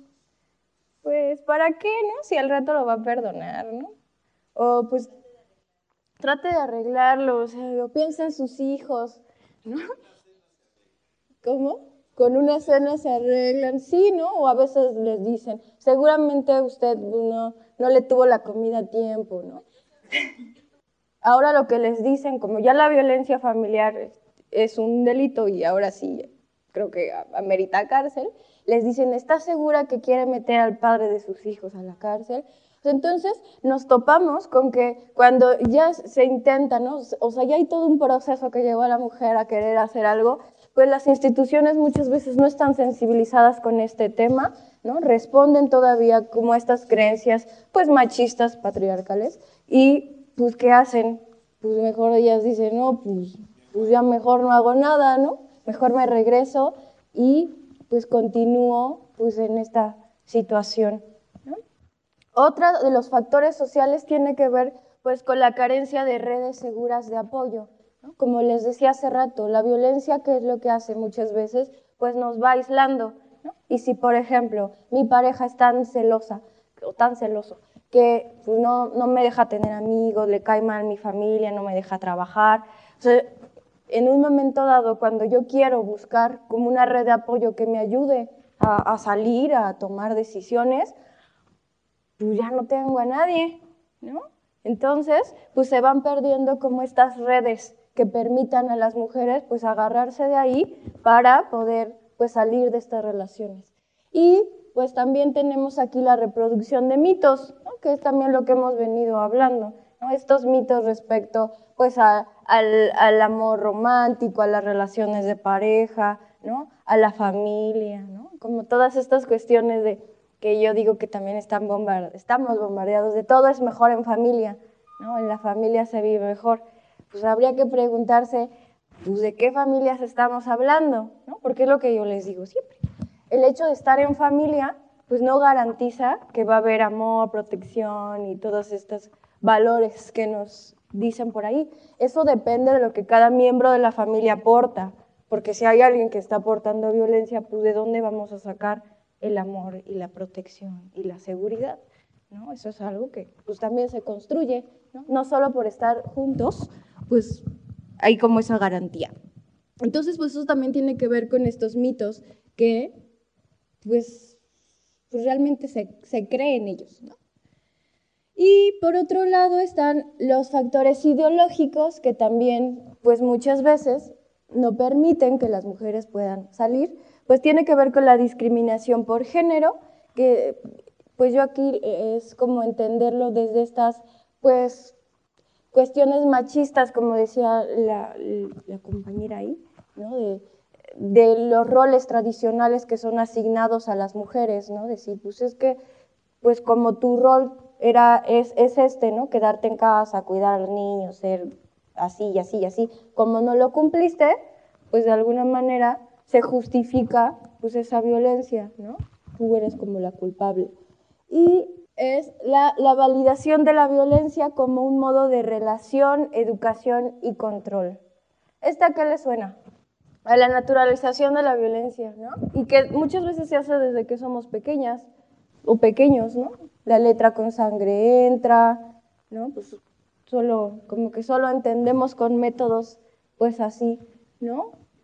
pues ¿para qué, no? Si al rato lo va a perdonar, ¿no? O pues trate de arreglarlo, o sea, o piensa en sus hijos, ¿no? ¿Cómo? Con una cena se arreglan, sí, ¿no? O a veces les dicen, seguramente usted no le tuvo la comida a tiempo, ¿no? Ahora lo que les dicen, como ya la violencia familiar es un delito y ahora sí creo que amerita cárcel, les dicen, ¿está segura que quiere meter al padre de sus hijos a la cárcel? Entonces nos topamos con que cuando ya se intenta, ¿no? O sea, ya hay todo un proceso que llevó a la mujer a querer hacer algo, pues las instituciones muchas veces no están sensibilizadas con este tema, ¿no? Responden todavía como a estas creencias, pues machistas, patriarcales, y pues ¿qué hacen? Pues mejor ellas dicen, no, pues ya mejor no hago nada, ¿no? Mejor me regreso y pues continúo pues en esta situación, ¿no? Otro de los factores sociales tiene que ver pues con la carencia de redes seguras de apoyo, ¿no? Como les decía hace rato, la violencia, ¿qué es lo que hace muchas veces? Pues nos va aislando, ¿no? Y si, por ejemplo, mi pareja es tan celosa o tan celoso que pues, no me deja tener amigos, le cae mal mi familia, no me deja trabajar, o sea, en un momento dado, cuando yo quiero buscar como una red de apoyo que me ayude a salir, a tomar decisiones, pues ya no tengo a nadie, ¿no? Entonces, pues se van perdiendo como estas redes que permitan a las mujeres pues agarrarse de ahí para poder pues salir de estas relaciones. Y pues también tenemos aquí la reproducción de mitos, ¿no? Que es también lo que hemos venido hablando, ¿no? Estos mitos respecto pues al amor romántico, a las relaciones de pareja, ¿no? A la familia, ¿no? Como todas estas cuestiones de que yo digo que también estamos bombardeados de todo es mejor en familia, ¿no? En la familia se vive mejor. Pues habría que preguntarse, pues, ¿de qué familias estamos hablando? ¿No? Porque es lo que yo les digo siempre. El hecho de estar en familia, pues no garantiza que va a haber amor, protección y todos estos valores que nos dicen por ahí. Eso depende de lo que cada miembro de la familia aporta, porque si hay alguien que está aportando violencia, pues ¿de dónde vamos a sacar el amor y la protección y la seguridad? ¿No? Eso es algo que pues también se construye, ¿no? No solo por estar juntos, pues hay como esa garantía. Entonces, pues eso también tiene que ver con estos mitos que pues realmente se cree en ellos, ¿no? Y por otro lado están los factores ideológicos que también pues muchas veces no permiten que las mujeres puedan salir, pues tiene que ver con la discriminación por género, que pues yo aquí es como entenderlo desde estas pues cuestiones machistas, como decía la compañera ahí, ¿no? De los roles tradicionales que son asignados a las mujeres, ¿no? Decir, pues es que, pues como tu rol es este, ¿no? Quedarte en casa, cuidar a los niños, ser así y así y así. Como no lo cumpliste, pues de alguna manera se justifica pues esa violencia, ¿no? Tú eres como la culpable. Y es la validación de la violencia como un modo de relación, educación y control. ¿Esta qué le suena? A la naturalización de la violencia, ¿no? Y que muchas veces se hace desde que somos pequeñas o pequeños, ¿no? La letra con sangre entra, ¿no? Pues como que solo entendemos con métodos, pues así, ¿no?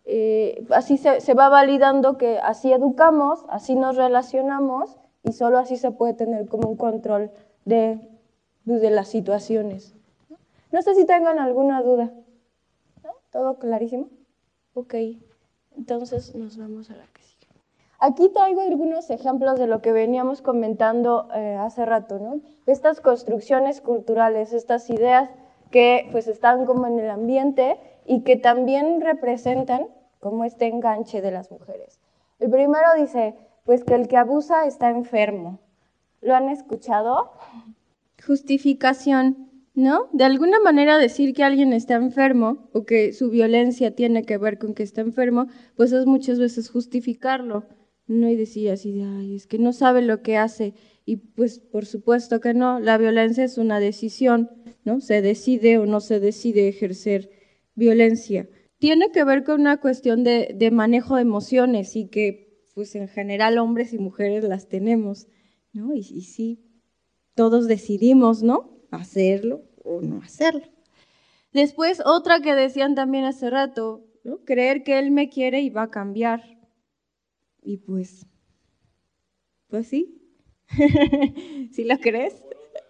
así se va validando que así educamos, así nos relacionamos y solo así se puede tener como un control de las situaciones. No sé si tengan alguna duda. ¿No? ¿Todo clarísimo? Ok, entonces nos vamos a la que sigue. Aquí traigo algunos ejemplos de lo que veníamos comentando hace rato, ¿no? Estas construcciones culturales, estas ideas que pues están como en el ambiente y que también representan como este enganche de las mujeres. El primero dice, pues que el que abusa está enfermo. ¿Lo han escuchado? Justificación, ¿no? De alguna manera decir que alguien está enfermo o que su violencia tiene que ver con que está enfermo, pues es muchas veces justificarlo, ¿no? Y decir así de, ay, es que no sabe lo que hace. Y pues por supuesto que no, la violencia es una decisión, ¿no? Se decide o no se decide ejercer violencia. Tiene que ver con una cuestión de manejo de emociones y que pues en general hombres y mujeres las tenemos, ¿no? Y sí, todos decidimos, ¿no? Hacerlo o no hacerlo. Después, otra que decían también hace rato, ¿no? Creer que él me quiere y va a cambiar. Y pues sí. ¿Sí lo crees?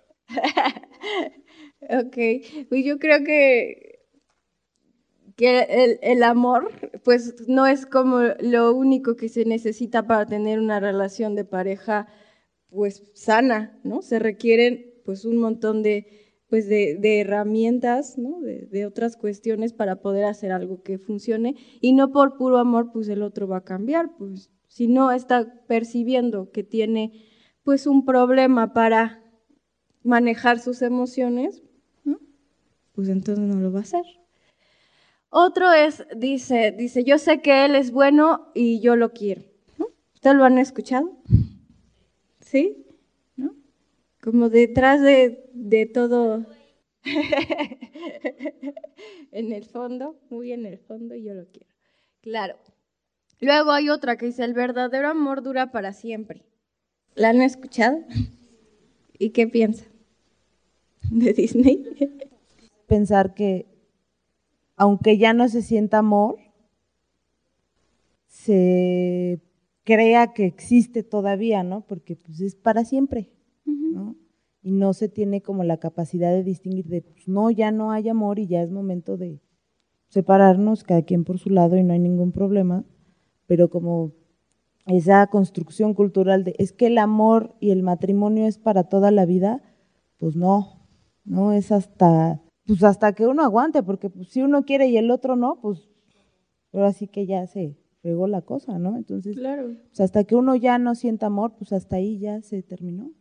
Ok, pues yo creo que el amor, pues no es como lo único que se necesita para tener una relación de pareja, pues sana, ¿no? Se requieren pues un montón pues de herramientas, ¿no? De otras cuestiones para poder hacer algo que funcione y no por puro amor pues el otro va a cambiar, pues si no está percibiendo que tiene pues un problema para manejar sus emociones, ¿no? Pues entonces no lo va a hacer. Otro dice, yo sé que él es bueno y yo lo quiero, ¿no? ¿Ustedes lo han escuchado? ¿Sí? ¿No? Como detrás de todo, en el fondo, muy en el fondo, yo lo quiero. Claro. Luego hay otra que dice, el verdadero amor dura para siempre. ¿La han escuchado? ¿Y qué piensan? ¿De Disney? Pensar que aunque ya no se sienta amor, se crea que existe todavía, ¿no? Porque pues es para siempre, ¿no? Y no se tiene como la capacidad de distinguir de, pues no, ya no hay amor y ya es momento de separarnos, cada quien por su lado y no hay ningún problema, pero como esa construcción cultural de, es que el amor y el matrimonio es para toda la vida, pues no es hasta que uno aguante, porque pues, si uno quiere y el otro no, pues ahora sí que ya se fregó la cosa, ¿no? Entonces, claro. Pues hasta que uno ya no sienta amor, pues hasta ahí ya se terminó.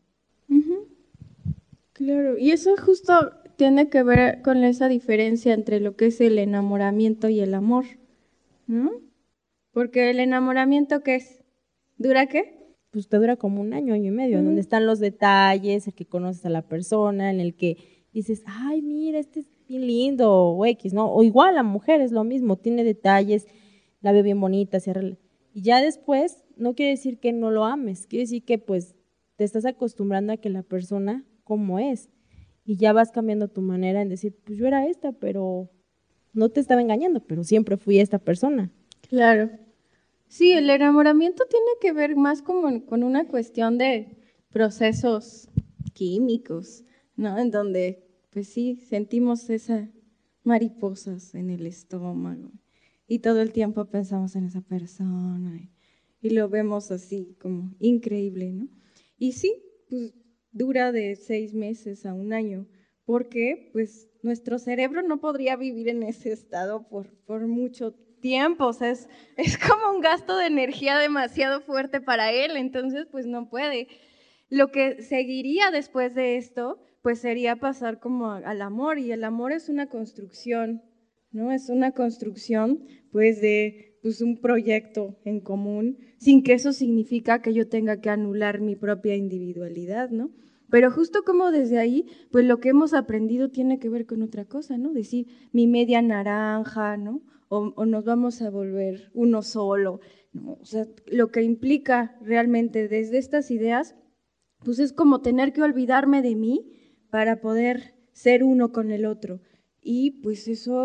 Claro, y eso justo tiene que ver con esa diferencia entre lo que es el enamoramiento y el amor, ¿no? Porque el enamoramiento, ¿qué es? ¿Dura qué? Pues te dura como un año, año y medio, en donde están los detalles, el que conoces a la persona, en el que dices, ay, mira, este es bien lindo, o X, ¿no? O igual la mujer es lo mismo, tiene detalles, la ve bien bonita, se arregla. Y ya después, no quiere decir que no lo ames, quiere decir que pues te estás acostumbrando a que la persona como es. Y ya vas cambiando tu manera en decir, pues yo era esta, pero no te estaba engañando, pero siempre fui esta persona. Claro. Sí, el enamoramiento tiene que ver más como con una cuestión de procesos químicos, ¿no? En donde, pues sí, sentimos esas mariposas en el estómago y todo el tiempo pensamos en esa persona y lo vemos así como increíble, ¿no? Y sí, pues dura de 6 meses a un año, porque pues nuestro cerebro no podría vivir en ese estado por mucho tiempo, o sea, es como un gasto de energía demasiado fuerte para él, entonces pues no puede. Lo que seguiría después de esto, pues sería pasar como al amor, y el amor es una construcción, ¿no? Es una construcción pues de un proyecto en común, sin que eso significa que yo tenga que anular mi propia individualidad, ¿no? Pero justo como desde ahí, pues lo que hemos aprendido tiene que ver con otra cosa, ¿no? Decir, mi media naranja, ¿no? O nos vamos a volver uno solo, ¿no? O sea, lo que implica realmente desde estas ideas, pues es como tener que olvidarme de mí para poder ser uno con el otro. Y pues eso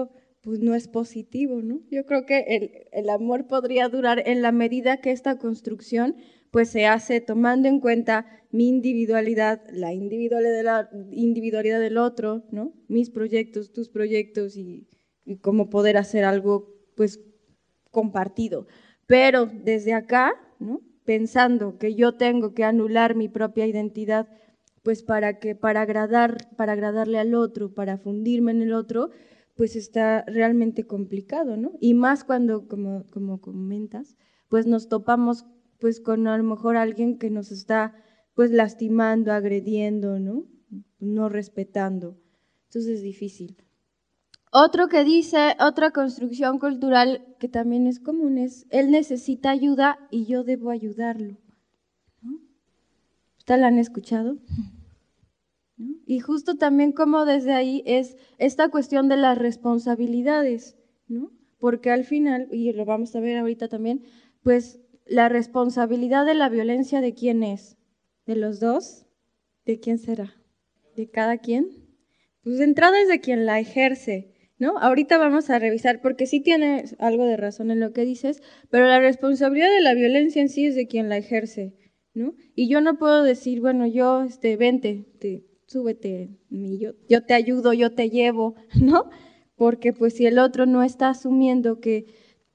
pues no es positivo, ¿no? Yo creo que el amor podría durar en la medida que esta construcción pues se hace tomando en cuenta mi individualidad, la individualidad del otro, ¿no? Mis proyectos, tus proyectos y cómo poder hacer algo pues compartido. Pero desde acá, ¿no? Pensando que yo tengo que anular mi propia identidad pues para agradarle al otro, para fundirme en el otro, pues está realmente complicado, ¿no? Y más cuando, como comentas, pues nos topamos pues con a lo mejor alguien que nos está pues lastimando, agrediendo, ¿no? No respetando. Entonces es difícil. Otro que dice, otra construcción cultural que también es común es, él necesita ayuda y yo debo ayudarlo. ¿No? ¿Ustedes la han escuchado? ¿No? Y justo también como desde ahí es esta cuestión de las responsabilidades, ¿no? Porque al final, y lo vamos a ver ahorita también, pues la responsabilidad de la violencia, ¿de quién es? ¿De los dos? ¿De quién será? ¿De cada quien? Pues de entrada es de quien la ejerce, ¿no? Ahorita vamos a revisar, porque sí tiene algo de razón en lo que dices, pero la responsabilidad de la violencia en sí es de quien la ejerce, ¿no? Y yo no puedo decir, bueno, yo, vente, súbete, yo te ayudo, yo te llevo, ¿no? Porque pues si el otro no está asumiendo que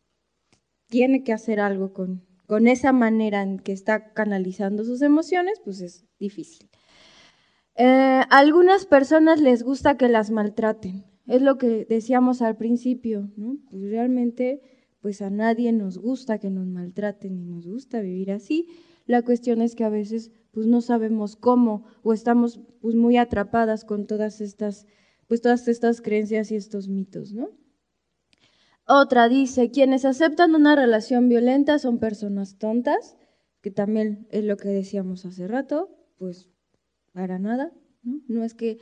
tiene que hacer algo con esa manera en que está canalizando sus emociones, pues es difícil. A algunas personas les gusta que las maltraten, es lo que decíamos al principio, ¿no? Pues realmente pues a nadie nos gusta que nos maltraten ni nos gusta vivir así. La cuestión es que a veces pues no sabemos cómo o estamos pues muy atrapadas con todas estas creencias y estos mitos, ¿no? Otra dice, quienes aceptan una relación violenta son personas tontas, que también es lo que decíamos hace rato, pues para nada, ¿no? No es que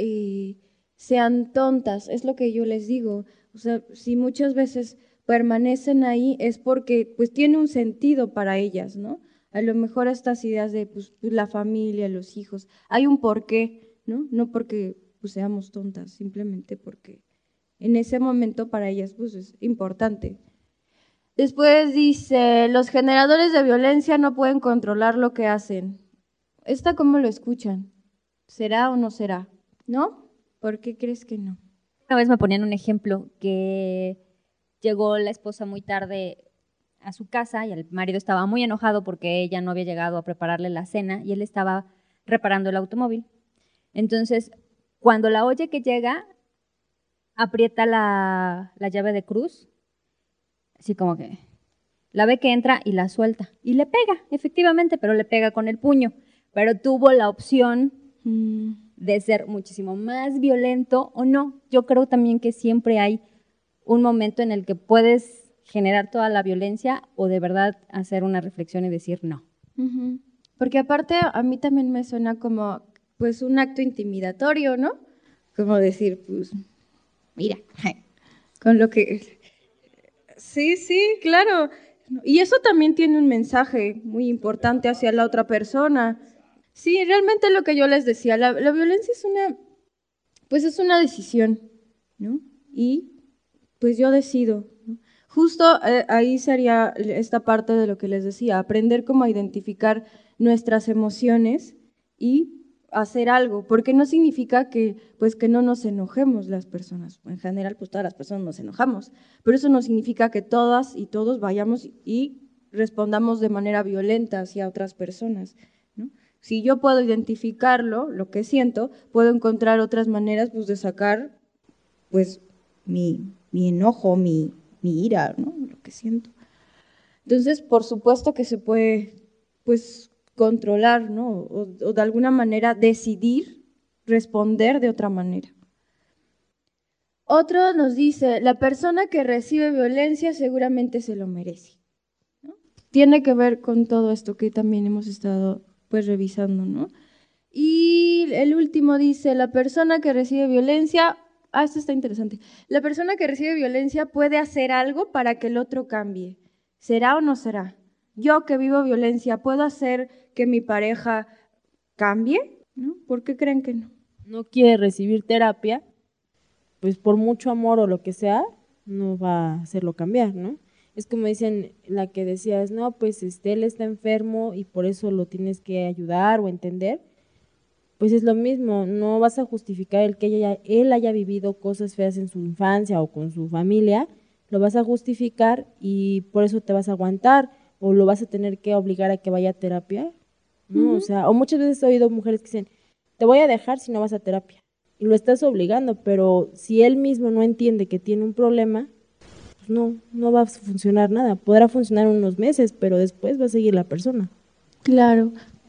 sean tontas, es lo que yo les digo, o sea, si muchas veces permanecen ahí es porque pues tiene un sentido para ellas, ¿no? A lo mejor estas ideas de pues, la familia, los hijos, hay un porqué, ¿no? No porque pues, seamos tontas, simplemente porque en ese momento para ellas pues es importante. Después dice, los generadores de violencia no pueden controlar lo que hacen. ¿Esta cómo lo escuchan? ¿Será o no será? ¿No? ¿Por qué crees que no? Una vez me ponían un ejemplo que llegó la esposa muy tarde a su casa y el marido estaba muy enojado porque ella no había llegado a prepararle la cena y él estaba reparando el automóvil. Entonces, cuando la oye que llega, aprieta la llave de cruz, así como que la ve que entra y la suelta. Y le pega, efectivamente, pero le pega con el puño. Pero tuvo la opción de ser muchísimo más violento o no. Yo creo también que siempre hay un momento en el que puedes generar toda la violencia o de verdad hacer una reflexión y decir no. Porque aparte a mí también me suena como pues un acto intimidatorio, ¿no? Como decir, pues, mira, con lo que... Sí, claro. Y eso también tiene un mensaje muy importante hacia la otra persona. Sí, realmente lo que yo les decía, la violencia es una decisión, ¿no? Y pues yo decido, ¿no? Justo ahí sería esta parte de lo que les decía, aprender cómo a identificar nuestras emociones y hacer algo, porque no significa que no nos enojemos las personas. En general, pues todas las personas nos enojamos, pero eso no significa que todas y todos vayamos y respondamos de manera violenta hacia otras personas, ¿no? Si yo puedo identificarlo, lo que siento, puedo encontrar otras maneras pues de sacar pues mi enojo, mi ira, ¿no? Lo que siento. Entonces, por supuesto que se puede pues controlar, ¿no? O de alguna manera decidir responder de otra manera. Otro nos dice, la persona que recibe violencia seguramente se lo merece, ¿no? Tiene que ver con todo esto que también hemos estado pues revisando, ¿no? Y el último dice, la persona que recibe violencia, esto está interesante, la persona que recibe violencia puede hacer algo para que el otro cambie. ¿Será o no será? Yo que vivo violencia, ¿puedo hacer que mi pareja cambie? ¿No? ¿Por qué creen que no? No quiere recibir terapia, pues por mucho amor o lo que sea, no va a hacerlo cambiar, ¿no? Es como dicen, la que decías, no, pues él está enfermo y por eso lo tienes que ayudar o entender. Pues es lo mismo, no vas a justificar el que él haya vivido cosas feas en su infancia o con su familia, lo vas a justificar y por eso te vas a aguantar o lo vas a tener que obligar a que vaya a terapia, ¿no? O sea, o muchas veces he oído mujeres que dicen, te voy a dejar si no vas a terapia. Y lo estás obligando, pero si él mismo no entiende que tiene un problema, pues no va a funcionar nada. Podrá funcionar unos meses, pero después va a seguir la persona. Claro.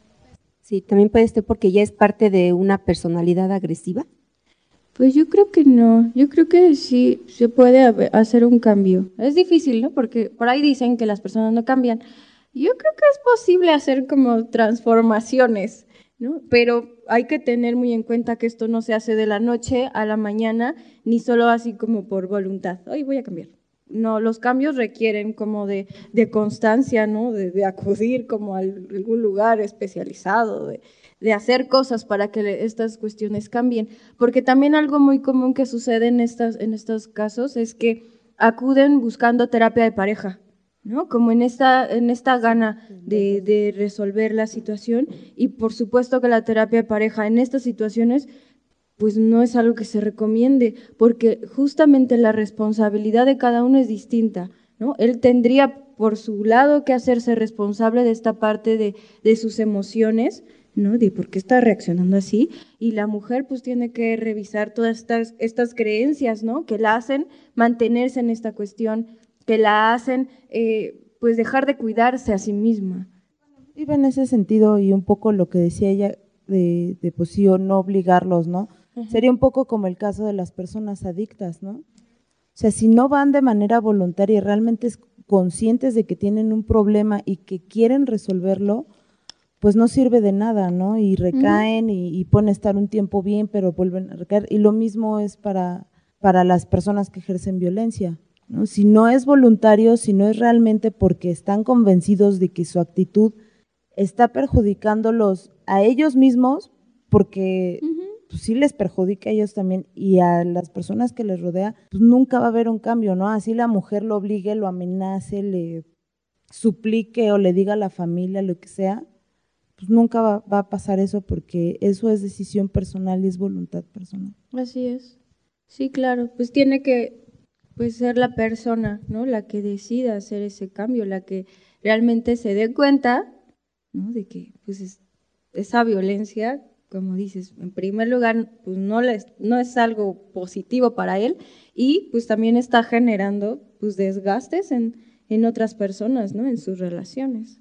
Sí, también puede ser porque ya es parte de una personalidad agresiva. Pues yo creo que no, yo creo que sí se puede hacer un cambio. Es difícil, ¿no? Porque por ahí dicen que las personas no cambian. Yo creo que es posible hacer como transformaciones, ¿no? Pero hay que tener muy en cuenta que esto no se hace de la noche a la mañana, ni solo así como por voluntad. Hoy voy a cambiar. No, los cambios requieren como de constancia, ¿no? De acudir como a algún lugar especializado, de hacer cosas para que estas cuestiones cambien. Porque también algo muy común que sucede en estos casos es que acuden buscando terapia de pareja, ¿no? Como en esta gana de resolver la situación. Y por supuesto que la terapia de pareja en estas situaciones pues no es algo que se recomiende, porque justamente la responsabilidad de cada uno es distinta, ¿no? Él tendría por su lado que hacerse responsable de esta parte de sus emociones, ¿no? De por qué está reaccionando así, y la mujer pues tiene que revisar todas estas creencias, ¿no? Que la hacen mantenerse en esta cuestión, que la hacen pues dejar de cuidarse a sí misma. Iba en ese sentido y un poco lo que decía ella de pues sí o no obligarlos, ¿no? Sería un poco como el caso de las personas adictas, ¿no? O sea, si no van de manera voluntaria y realmente conscientes de que tienen un problema y que quieren resolverlo, pues no sirve de nada, ¿no? Y recaen y pueden estar un tiempo bien, pero vuelven a recaer. Y lo mismo es para las personas que ejercen violencia, ¿no? Si no es voluntario, si no es realmente porque están convencidos de que su actitud está perjudicándolos a ellos mismos, porque pues, sí les perjudica a ellos también y a las personas que les rodea, pues nunca va a haber un cambio, ¿no? Así la mujer lo obligue, lo amenace, le suplique o le diga a la familia lo que sea, pues nunca va a pasar eso porque eso es decisión personal y es voluntad personal. Así es. Sí, claro, pues tiene que pues ser la persona, ¿no? La que decida hacer ese cambio, la que realmente se dé cuenta, ¿no? De que pues esa violencia, como dices, en primer lugar, pues no es algo positivo para él y pues también está generando pues desgastes en otras personas, ¿no? En sus relaciones.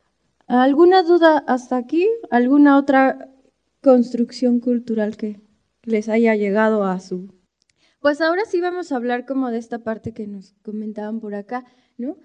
¿Alguna duda hasta aquí? ¿Alguna otra construcción cultural que les haya llegado a su...? Pues ahora sí vamos a hablar como de esta parte que nos comentaban por acá, ¿no?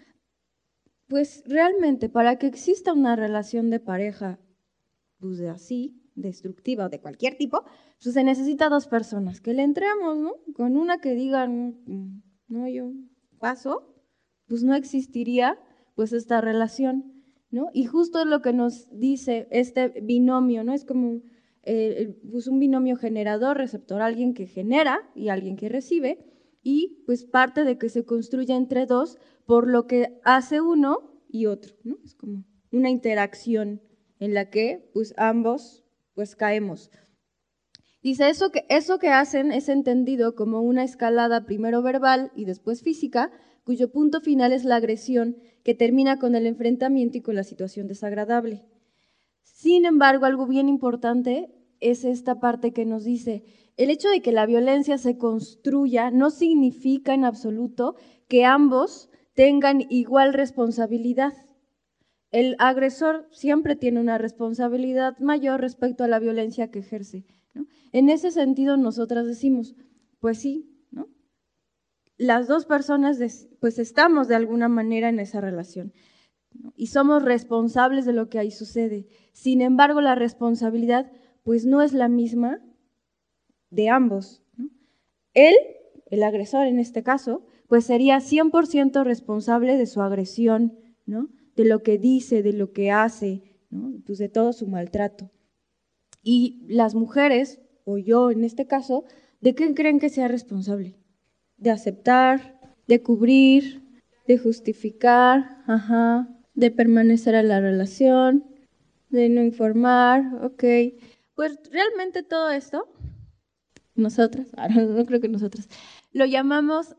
Pues realmente para que exista una relación de pareja, pues de así, destructiva o de cualquier tipo, pues se necesita dos personas que le entremos, ¿no? Con una que digan, no, yo paso, pues no existiría pues esta relación, ¿no? Y justo lo que nos dice este binomio, ¿no? Es como pues un binomio generador-receptor, alguien que genera y alguien que recibe, y pues parte de que se construya entre dos por lo que hace uno y otro, ¿no? Es como una interacción en la que pues ambos pues caemos. Dice, eso que hacen es entendido como una escalada primero verbal y después física, cuyo punto final es la agresión que termina con el enfrentamiento y con la situación desagradable. Sin embargo, algo bien importante es esta parte que nos dice, el hecho de que la violencia se construya no significa en absoluto que ambos tengan igual responsabilidad. El agresor siempre tiene una responsabilidad mayor respecto a la violencia que ejerce, ¿no? En ese sentido, nosotras decimos, pues sí, ¿no? Las dos personas pues estamos de alguna manera en esa relación, ¿no? Y somos responsables de lo que ahí sucede. Sin embargo, la responsabilidad pues no es la misma de ambos, ¿no? Él, el agresor en este caso, pues sería 100% responsable de su agresión, ¿no? De lo que dice, de lo que hace, ¿no? Pues de todo su maltrato. Y las mujeres, o yo en este caso, ¿De qué creen que sea responsable? De aceptar, de cubrir, de justificar, de permanecer en la relación, de no informar, ok. Pues realmente todo esto, nosotras, no creo que nosotras, lo llamamos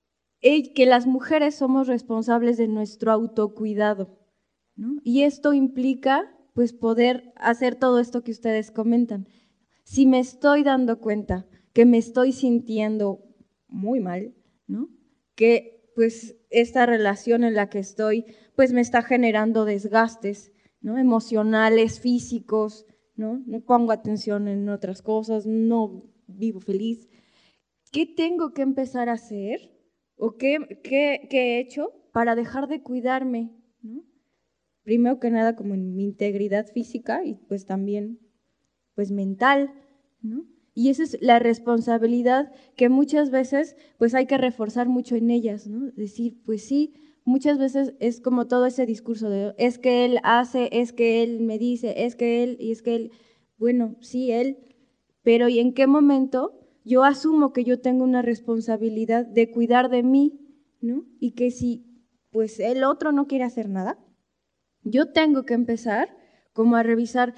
que las mujeres somos responsables de nuestro autocuidado, ¿no? Y esto implica, pues, poder hacer todo esto que ustedes comentan. Si me estoy dando cuenta que me estoy sintiendo muy mal, ¿no? Que, pues, esta relación en la que estoy, pues, me está generando desgastes, ¿no? Emocionales, físicos, ¿no? No pongo atención en otras cosas, no vivo feliz. ¿Qué tengo que empezar a hacer? ¿O qué he hecho para dejar de cuidarme, ¿no? Primero que nada como en mi integridad física y pues también pues mental, ¿no? Y esa es la responsabilidad que muchas veces pues hay que reforzar mucho en ellas, ¿no? Decir, pues sí, muchas veces es como todo ese discurso de es que él hace, es que él me dice, es que él, y es que él, bueno, sí, él, pero ¿y en qué momento yo asumo que yo tengo una responsabilidad de cuidar de mí, ¿no? Y que si pues el otro no quiere hacer nada, yo tengo que empezar como a revisar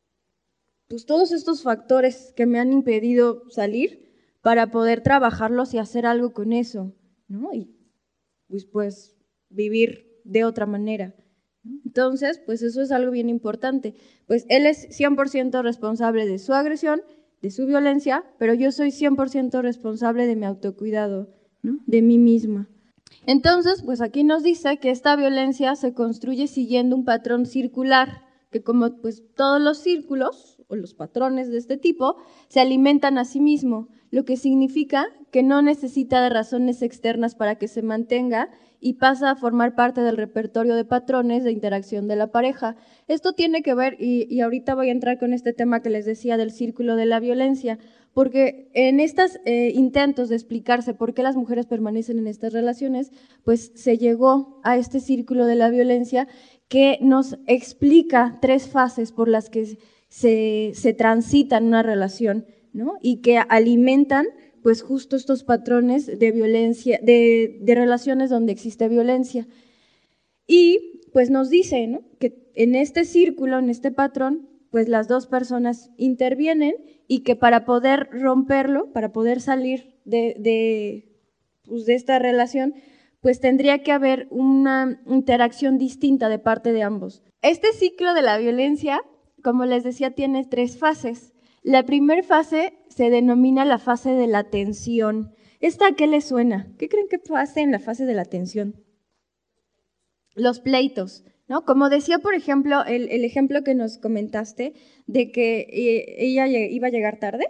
pues todos estos factores que me han impedido salir para poder trabajarlos y hacer algo con eso, ¿no? Y pues vivir de otra manera, ¿no? Entonces, pues eso es algo bien importante. Pues él es 100% responsable de su agresión, de su violencia, pero yo soy 100% responsable de mi autocuidado, ¿no? De mí misma. Entonces, pues aquí nos dice que esta violencia se construye siguiendo un patrón circular, que como pues todos los círculos o los patrones de este tipo se alimentan a sí mismo, lo que significa que no necesita de razones externas para que se mantenga y pasa a formar parte del repertorio de patrones de interacción de la pareja. Esto tiene que ver, y ahorita voy a entrar con este tema que les decía del círculo de la violencia, porque en estos intentos de explicarse por qué las mujeres permanecen en estas relaciones, pues se llegó a este círculo de la violencia que nos explica 3 fases por las que se transita en una relación, ¿no? Y que alimentan pues justo estos patrones de violencia, de relaciones donde existe violencia. Y pues nos dice, ¿no? Que en este círculo, en este patrón, pues las 2 personas intervienen y que para poder romperlo, para poder salir de esta relación, pues tendría que haber una interacción distinta de parte de ambos. Este ciclo de la violencia, como les decía, tiene 3 fases. La primera fase se denomina la fase de la tensión. ¿Esta a qué le suena? ¿Qué creen que pasa en la fase de la tensión? Los pleitos, ¿no? Como decía, por ejemplo, el ejemplo que nos comentaste de que ella iba a llegar tarde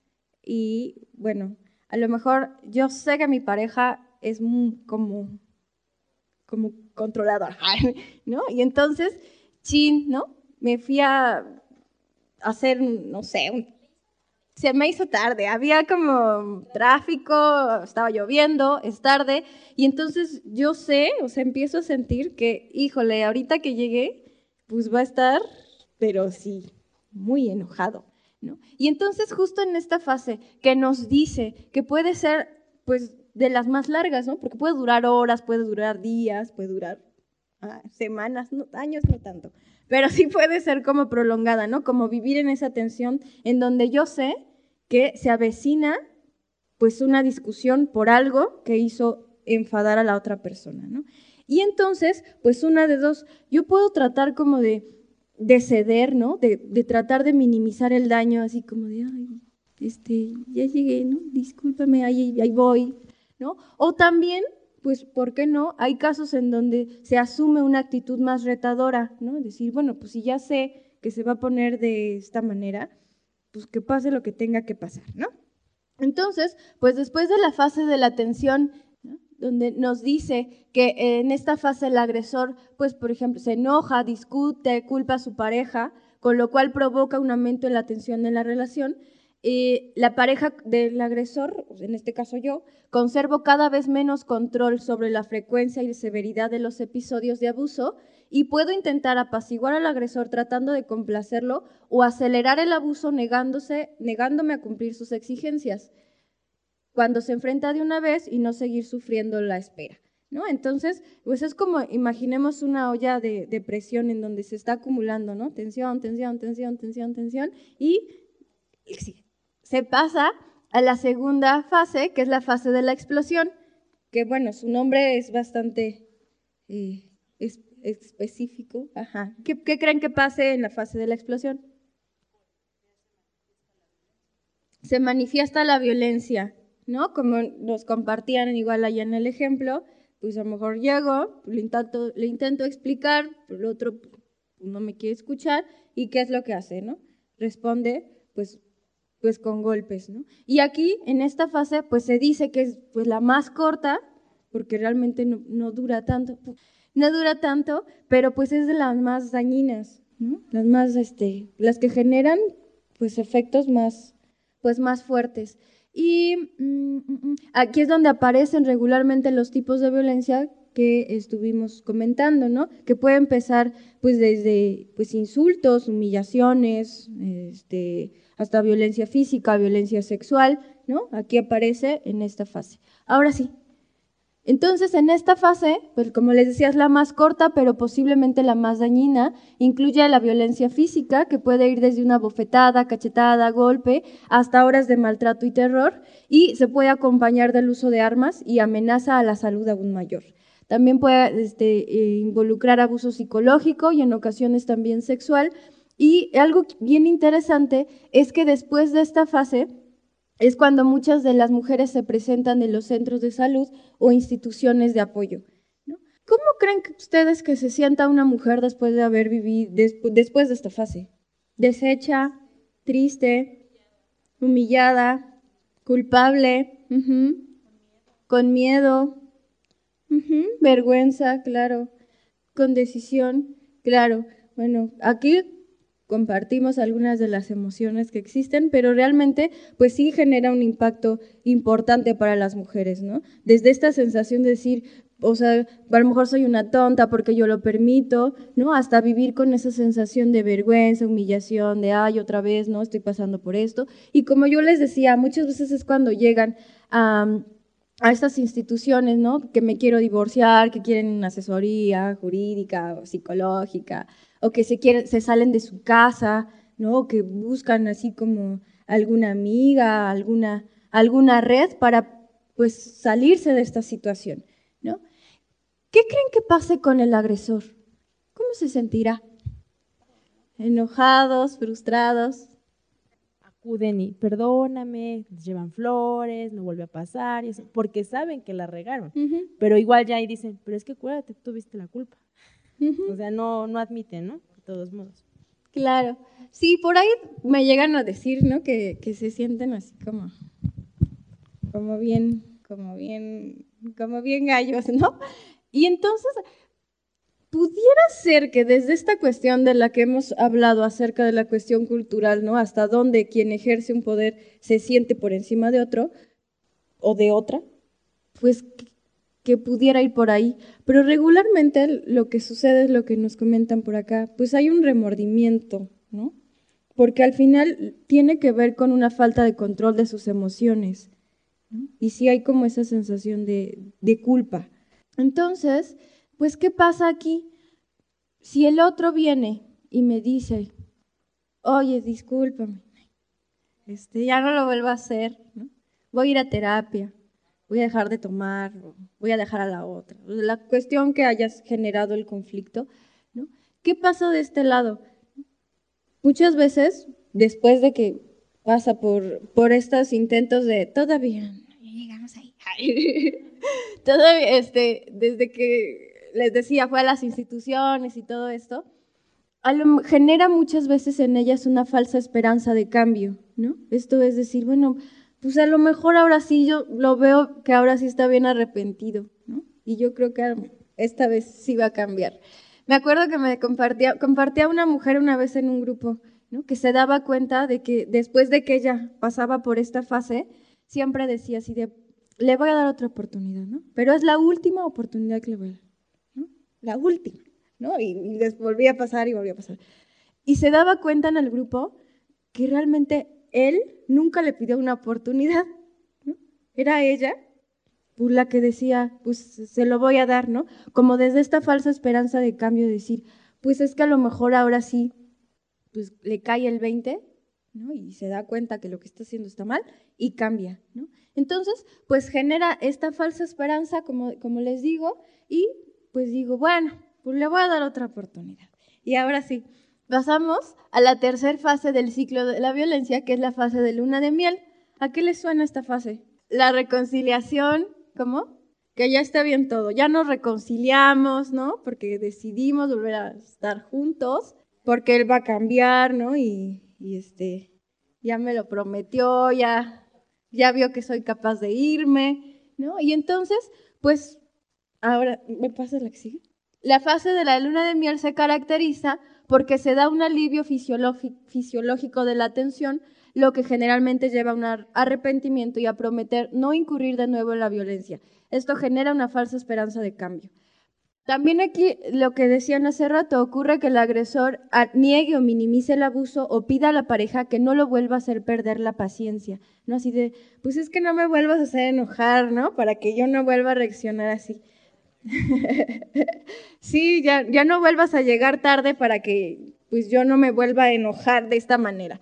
y, bueno, a lo mejor yo sé que mi pareja es como controladora, ¿no? Y entonces, ¿no? Me fui a hacer, no sé, se me hizo tarde, había como tráfico, estaba lloviendo, es tarde, y entonces yo sé, o sea, empiezo a sentir que, híjole, ahorita que llegué, pues va a estar, pero sí, muy enojado, ¿no? Y entonces justo en esta fase que nos dice que puede ser, pues, de las más largas, ¿no? Porque puede durar horas, puede durar días, puede durar semanas, no, años no tanto, pero sí puede ser como prolongada, ¿no? Como vivir en esa tensión en donde yo sé que se avecina pues una discusión por algo que hizo enfadar a la otra persona, ¿no? Y entonces, pues una de 2, yo puedo tratar como de ceder, ¿no? De tratar de minimizar el daño, así como de, ay, ya llegué, ¿no? Discúlpame, ahí voy, ¿no? O también, pues, ¿por qué no? Hay casos en donde se asume una actitud más retadora, ¿no? Decir, bueno, pues si ya sé que se va a poner de esta manera, pues que pase lo que tenga que pasar, ¿no? Entonces, pues después de la fase de la tensión, ¿no? Donde nos dice que en esta fase el agresor, pues por ejemplo, se enoja, discute, culpa a su pareja, con lo cual provoca un aumento en la tensión en la relación. La pareja del agresor, en este caso yo, conservo cada vez menos control sobre la frecuencia y severidad de los episodios de abuso y puedo intentar apaciguar al agresor tratando de complacerlo o acelerar el abuso negándome a cumplir sus exigencias. cuando se enfrenta de una vez y no seguir sufriendo la espera, ¿no? Entonces, pues es como, imaginemos una olla de presión en donde se está acumulando, ¿no? Tensión, tensión, tensión, tensión, tensión, y se pasa a la segunda fase, que es la fase de la explosión, que bueno, su nombre es bastante específico. Ajá. ¿Qué creen que pase en la fase de la explosión? Se manifiesta la violencia, ¿no? Como nos compartían igual allá en el ejemplo, pues a lo mejor llego, le intento explicar, pero el otro no me quiere escuchar, ¿y qué es lo que hace, no? Responde, pues con golpes, ¿no? Y aquí, en esta fase, pues se dice que es pues la más corta, porque realmente no dura tanto, pero pues es de las más dañinas, ¿no? Las más, las que generan, pues efectos más fuertes. Y aquí es donde aparecen regularmente los tipos de violencia que estuvimos comentando, ¿no? Que puede empezar pues desde pues insultos, humillaciones, hasta violencia física, violencia sexual, ¿no? Aquí aparece en esta fase. Ahora sí. Entonces, en esta fase, pues como les decía, es la más corta, pero posiblemente la más dañina. Incluye la violencia física, que puede ir desde una bofetada, cachetada, golpe, hasta horas de maltrato y terror, y se puede acompañar del uso de armas y amenaza a la salud aún mayor. También puede involucrar abuso psicológico y en ocasiones también sexual. Y algo bien interesante es que después de esta fase, es cuando muchas de las mujeres se presentan en los centros de salud o instituciones de apoyo, ¿no? ¿Cómo creen que ustedes que se sienta una mujer después de haber vivido, después de esta fase? Deshecha, triste, humillada, culpable, con miedo, vergüenza, claro, con decisión, claro. Bueno, aquí compartimos algunas de las emociones que existen, pero realmente pues sí genera un impacto importante para las mujeres, ¿no? Desde esta sensación de decir, o sea, a lo mejor soy una tonta porque yo lo permito, ¿no? Hasta vivir con esa sensación de vergüenza, humillación, de ay, otra vez, ¿no? Estoy pasando por esto. Y como yo les decía, muchas veces es cuando llegan a estas instituciones, ¿no? Que me quiero divorciar, que quieren una asesoría jurídica o psicológica, o que se salen de su casa, ¿no? O que buscan así como alguna amiga, alguna red para pues salirse de esta situación, ¿no? ¿Qué creen que pase con el agresor? ¿Cómo se sentirá? ¿Enojados, frustrados? Acuden y perdóname, les llevan flores, no vuelve a pasar, y eso, porque saben que la regaron. Pero igual ya ahí dicen, pero es que acuérdate, tú tuviste la culpa. O sea, no admiten, ¿no? De todos modos. Claro. Sí, por ahí me llegan a decir, ¿no? Que se sienten así como bien gallos, ¿no? Y entonces, pudiera ser que desde esta cuestión de la que hemos hablado acerca de la cuestión cultural, ¿no? Hasta dónde quien ejerce un poder se siente por encima de otro o de otra, pues que pudiera ir por ahí. Pero regularmente lo que sucede es lo que nos comentan por acá, pues hay un remordimiento, ¿no? Porque al final tiene que ver con una falta de control de sus emociones, ¿no? Y sí hay como esa sensación de culpa. Entonces, pues, ¿qué pasa aquí? Si el otro viene y me dice, oye, discúlpame, ya no lo vuelvo a hacer, ¿no? Voy a ir a terapia, voy a dejar de tomar, voy a dejar a la otra. La cuestión que hayas generado el conflicto, ¿no? ¿Qué pasa de este lado? Muchas veces, después de que pasa por estos intentos de todavía no llegamos ahí, todavía, desde que les decía, fue a las instituciones y todo esto, genera muchas veces en ellas una falsa esperanza de cambio, ¿no? Esto es decir, bueno, pues a lo mejor ahora sí yo lo veo que ahora sí está bien arrepentido, ¿no? Y yo creo que esta vez sí va a cambiar. Me acuerdo que me compartía una mujer una vez en un grupo, ¿no? Que se daba cuenta de que después de que ella pasaba por esta fase, siempre decía así de, le voy a dar otra oportunidad, ¿no? Pero es la última oportunidad que le voy a dar, ¿no? La última, ¿no? Y les volvía a pasar y volvía a pasar. Y se daba cuenta en el grupo que realmente él nunca le pidió una oportunidad, ¿no? era ella pues la que decía, pues se lo voy a dar, ¿no? Como desde esta falsa esperanza de cambio, decir, pues es que a lo mejor ahora sí, pues le cae el 20, ¿no? Y se da cuenta que lo que está haciendo está mal y cambia, ¿no? Entonces, pues genera esta falsa esperanza, como les digo, y pues digo, bueno, pues le voy a dar otra oportunidad. Y ahora sí, pasamos a la tercera fase del ciclo de la violencia, que es la fase de luna de miel. ¿A qué les suena esta fase? La reconciliación, ¿cómo? Que ya está bien todo, ya nos reconciliamos, ¿no? Porque decidimos volver a estar juntos, porque él va a cambiar, ¿no? Y ya me lo prometió, ya vio que soy capaz de irme, ¿no? Y entonces, pues, ahora, ¿me pasas la que sigue? La fase de la luna de miel se caracteriza porque se da un alivio fisiológico de la tensión, lo que generalmente lleva a un arrepentimiento y a prometer no incurrir de nuevo en la violencia. Esto genera una falsa esperanza de cambio. También aquí, lo que decían hace rato, ocurre que el agresor niegue o minimice el abuso o pida a la pareja que no lo vuelva a hacer perder la paciencia, ¿no? Así de, pues es que no me vuelvas a hacer enojar, ¿no? Para que yo no vuelva a reaccionar así. Sí, ya no vuelvas a llegar tarde para que pues yo no me vuelva a enojar de esta manera.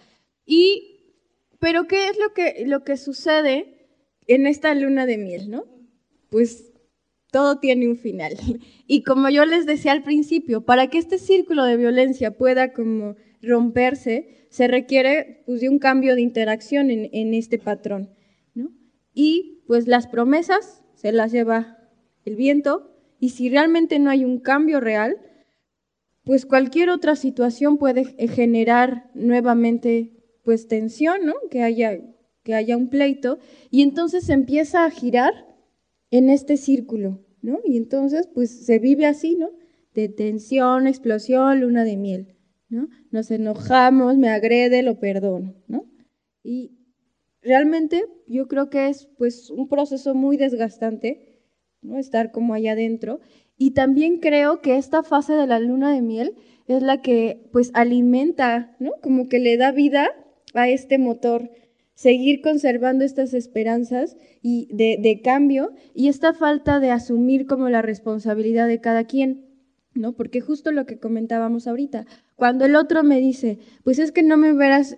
Pero ¿qué es lo que sucede en esta luna de miel, no? Pues todo tiene un final. Y como yo les decía al principio, para que este círculo de violencia pueda como romperse, se requiere pues de un cambio de interacción en este patrón, ¿no? Y pues las promesas se las lleva el viento, y si realmente no hay un cambio real, pues cualquier otra situación puede generar nuevamente pues tensión, ¿no? Que haya un pleito, y entonces se empieza a girar en este círculo, ¿no? Y entonces pues se vive así, ¿no? De tensión, explosión, luna de miel, ¿no? Nos enojamos, me agrede, lo perdono, ¿no? Y realmente yo creo que es pues un proceso muy desgastante, ¿no? Estar como allá adentro. Y también creo que esta fase de la luna de miel es la que pues alimenta, ¿no? Como que le da vida a este motor, seguir conservando estas esperanzas y de cambio, y esta falta de asumir como la responsabilidad de cada quien, ¿no? Porque justo lo que comentábamos ahorita, cuando el otro me dice, pues es que no me hubieras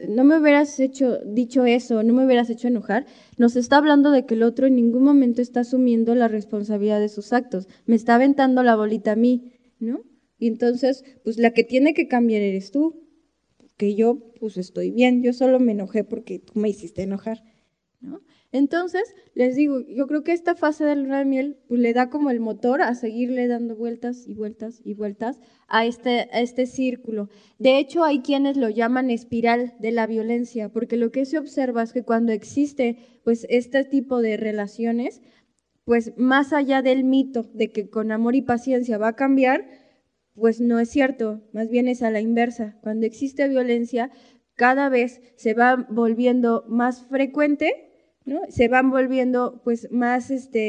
dicho eso, no me hubieras hecho enojar, nos está hablando de que el otro en ningún momento está asumiendo la responsabilidad de sus actos, me está aventando la bolita a mí, ¿no? Y entonces, pues la que tiene que cambiar eres tú, que yo pues estoy bien, yo solo me enojé porque tú me hiciste enojar, ¿no? Entonces, les digo, yo creo que esta fase de luna de miel pues, le da como el motor a seguirle dando vueltas y vueltas y vueltas a este círculo. De hecho, hay quienes lo llaman espiral de la violencia, porque lo que se observa es que cuando existe pues este tipo de relaciones, pues más allá del mito de que con amor y paciencia va a cambiar, pues no es cierto, más bien es a la inversa. Cuando existe violencia, cada vez se va volviendo más frecuente, ¿no? Se van volviendo pues más,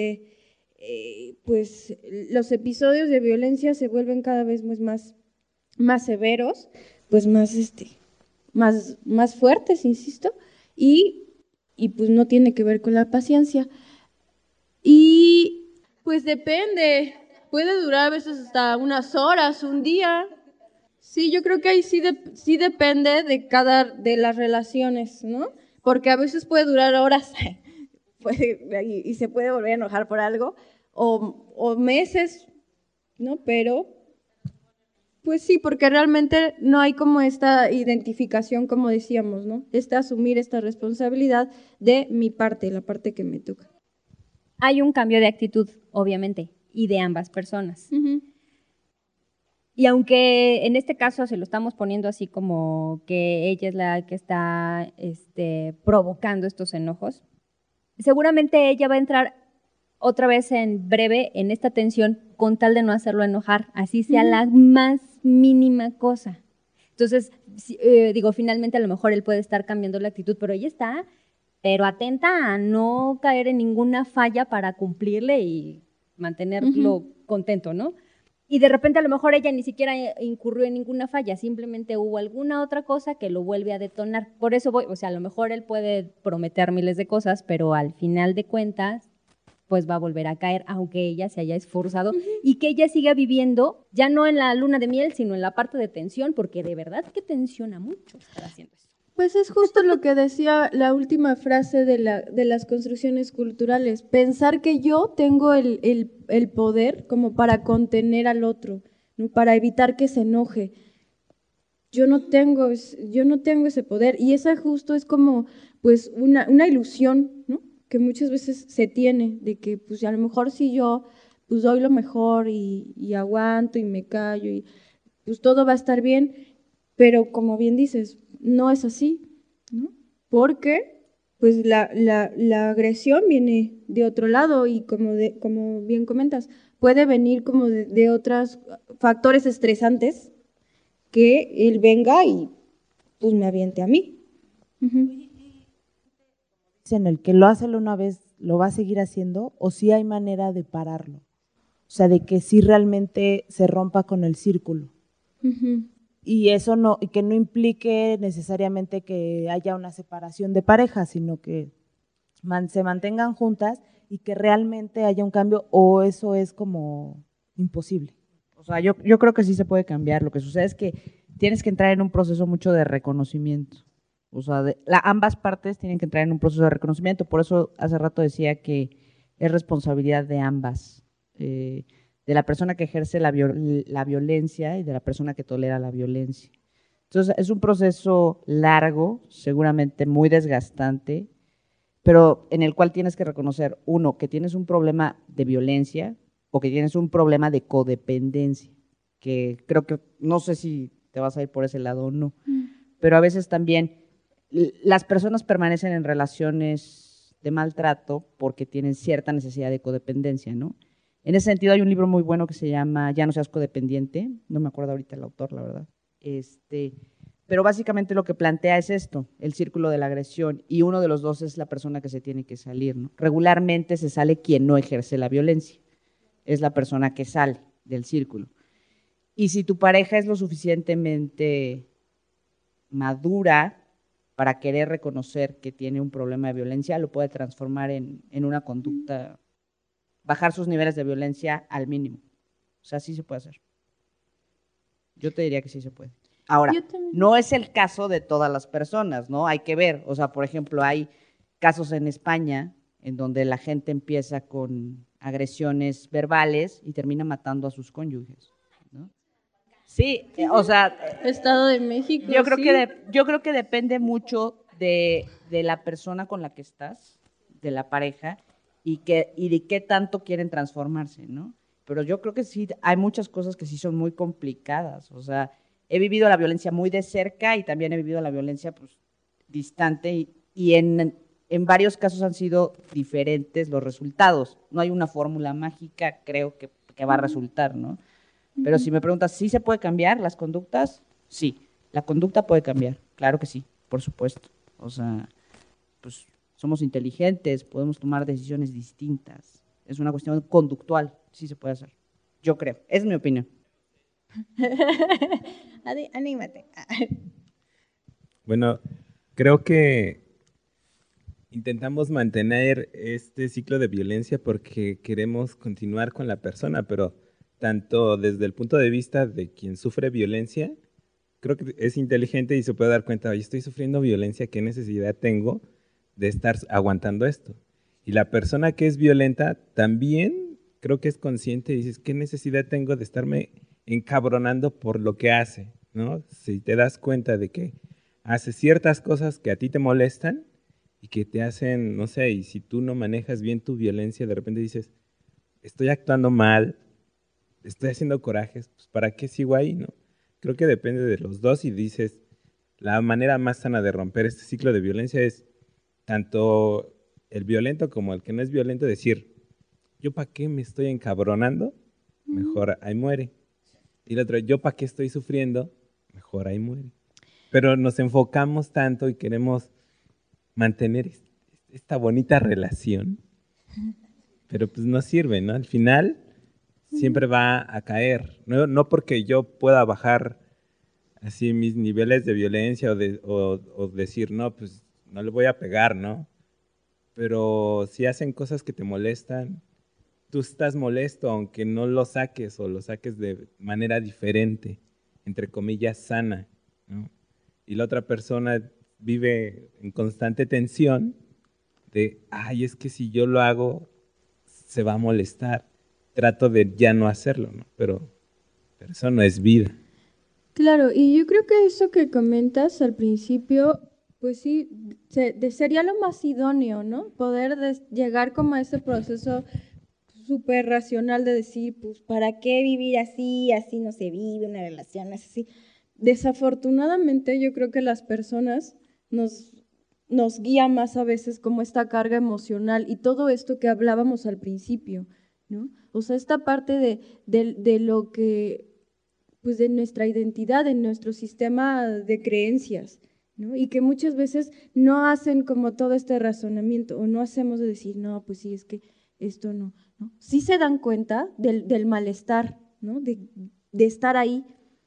pues los episodios de violencia se vuelven cada vez pues, más severos, pues más fuertes, insisto, y pues no tiene que ver con la paciencia. Y pues depende, puede durar a veces hasta unas horas, un día. Sí, yo creo que ahí sí depende de las relaciones, ¿no? Porque a veces puede durar horas y se puede volver a enojar por algo, o meses, ¿no? Pero, pues sí, porque realmente no hay como esta identificación, como decíamos, ¿no? Asumir esta responsabilidad de mi parte, la parte que me toca. Hay un cambio de actitud, obviamente, y de ambas personas. Uh-huh. Y aunque en este caso se lo estamos poniendo así como que ella es la que está provocando estos enojos, seguramente ella va a entrar otra vez en breve en esta tensión con tal de no hacerlo enojar, así sea la más mínima cosa. Entonces, finalmente a lo mejor él puede estar cambiando la actitud, pero ella está, atenta a no caer en ninguna falla para cumplirle y mantenerlo contento, ¿no? y de repente a lo mejor ella ni siquiera incurrió en ninguna falla, simplemente hubo alguna otra cosa que lo vuelve a detonar. Por eso voy, o sea, a lo mejor él puede prometer miles de cosas, pero al final de cuentas, pues va a volver a caer, aunque ella se haya esforzado y que ella siga viviendo, ya no en la luna de miel, sino en la parte de tensión, porque de verdad que tensiona mucho estar haciendo eso. Pues es justo lo que decía la última frase de las construcciones culturales, pensar que yo tengo el poder como para contener al otro, ¿no? Para evitar que se enoje. Yo no tengo ese poder, y esa justo es como pues una ilusión, ¿no? Que muchas veces se tiene, de que pues a lo mejor si yo pues doy lo mejor y aguanto y me callo y pues todo va a estar bien, pero como bien dices, no es así, ¿no? Porque pues la agresión viene de otro lado y como bien comentas, puede venir como de otros factores estresantes que él venga y pues me aviente a mí. En el que lo hace una vez, ¿lo va a seguir haciendo? ¿O si hay manera de pararlo? O sea, de que sí realmente se rompa con el círculo. Y eso no, y que no implique necesariamente que haya una separación de pareja, sino que se mantengan juntas y que realmente haya un cambio, o eso es como imposible. O sea, yo creo que sí se puede cambiar. Lo que sucede es que tienes que entrar en un proceso mucho de reconocimiento. O sea, ambas partes tienen que entrar en un proceso de reconocimiento. Por eso hace rato decía que es responsabilidad de ambas, de la persona que ejerce la violencia y de la persona que tolera la violencia. Entonces, es un proceso largo, seguramente muy desgastante, pero en el cual tienes que reconocer, uno, que tienes un problema de violencia o que tienes un problema de codependencia, que creo que, no sé si te vas a ir por ese lado o no, pero a veces también las personas permanecen en relaciones de maltrato porque tienen cierta necesidad de codependencia, ¿no? En ese sentido hay un libro muy bueno que se llama Ya no seas codependiente, no me acuerdo ahorita el autor, la verdad, pero básicamente lo que plantea es esto, el círculo de la agresión, y uno de los dos es la persona que se tiene que salir, ¿no? Regularmente se sale quien no ejerce la violencia, es la persona que sale del círculo. Y si tu pareja es lo suficientemente madura para querer reconocer que tiene un problema de violencia, lo puede transformar en una conducta, bajar sus niveles de violencia al mínimo. O sea, sí se puede hacer. Yo te diría que sí se puede. Ahora, no es el caso de todas las personas, ¿no? Hay que ver, o sea, por ejemplo, hay casos en España en donde la gente empieza con agresiones verbales y termina matando a sus cónyuges, ¿no? Sí, o sea, Estado de México. Yo creo que depende mucho de la persona con la que estás, de la pareja, y de qué tanto quieren transformarse, ¿no? Pero yo creo que sí, hay muchas cosas que sí son muy complicadas. O sea, he vivido la violencia muy de cerca y también he vivido la violencia pues, distante y en varios casos han sido diferentes los resultados. No hay una fórmula mágica, creo que va a resultar, ¿no? Pero si me preguntas, ¿sí se puede cambiar las conductas? Sí, la conducta puede cambiar, claro que sí, por supuesto. O sea, pues somos inteligentes, podemos tomar decisiones distintas. Es una cuestión conductual, sí se puede hacer. Yo creo, es mi opinión. Anímate. Bueno, creo que intentamos mantener este ciclo de violencia porque queremos continuar con la persona, pero tanto desde el punto de vista de quien sufre violencia, creo que es inteligente y se puede dar cuenta, oye, estoy sufriendo violencia, ¿qué necesidad tengo de estar aguantando esto? Y la persona que es violenta también creo que es consciente y dices, ¿qué necesidad tengo de estarme encabronando por lo que hace? ¿No? Si te das cuenta de que hace ciertas cosas que a ti te molestan y que te hacen, no sé, y si tú no manejas bien tu violencia, de repente dices, estoy actuando mal, estoy haciendo corajes, pues ¿para qué sigo ahí, no? Creo que depende de los dos y dices, la manera más sana de romper este ciclo de violencia es tanto el violento como el que no es violento decir, ¿yo para qué me estoy encabronando? Mejor ahí muere. Y el otro, ¿yo para qué estoy sufriendo? Mejor ahí muere. Pero nos enfocamos tanto y queremos mantener esta bonita relación, pero pues no sirve, ¿no? Al final siempre va a caer. No porque yo pueda bajar así mis niveles de violencia o decir, no, pues no le voy a pegar, ¿no? Pero si hacen cosas que te molestan, tú estás molesto aunque no lo saques o lo saques de manera diferente, entre comillas, sana, ¿no? Y la otra persona vive en constante tensión de, ay, es que si yo lo hago, se va a molestar. Trato de ya no hacerlo, ¿no? Pero eso no es vida. Claro, y yo creo que eso que comentas al principio, pues sí, sería lo más idóneo, ¿no? Poder llegar como a ese proceso súper racional de decir, pues, ¿para qué vivir así? Así no se vive, una relación es así. Desafortunadamente, yo creo que las personas nos guía más a veces como esta carga emocional y todo esto que hablábamos al principio, ¿no? O sea, esta parte de lo que, pues de nuestra identidad, de nuestro sistema de creencias, ¿no? Y que muchas veces no hacen como todo este razonamiento o no hacemos de decir, no, pues sí, es que esto no, ¿no? Sí se dan cuenta del malestar, ¿no? De estar ahí,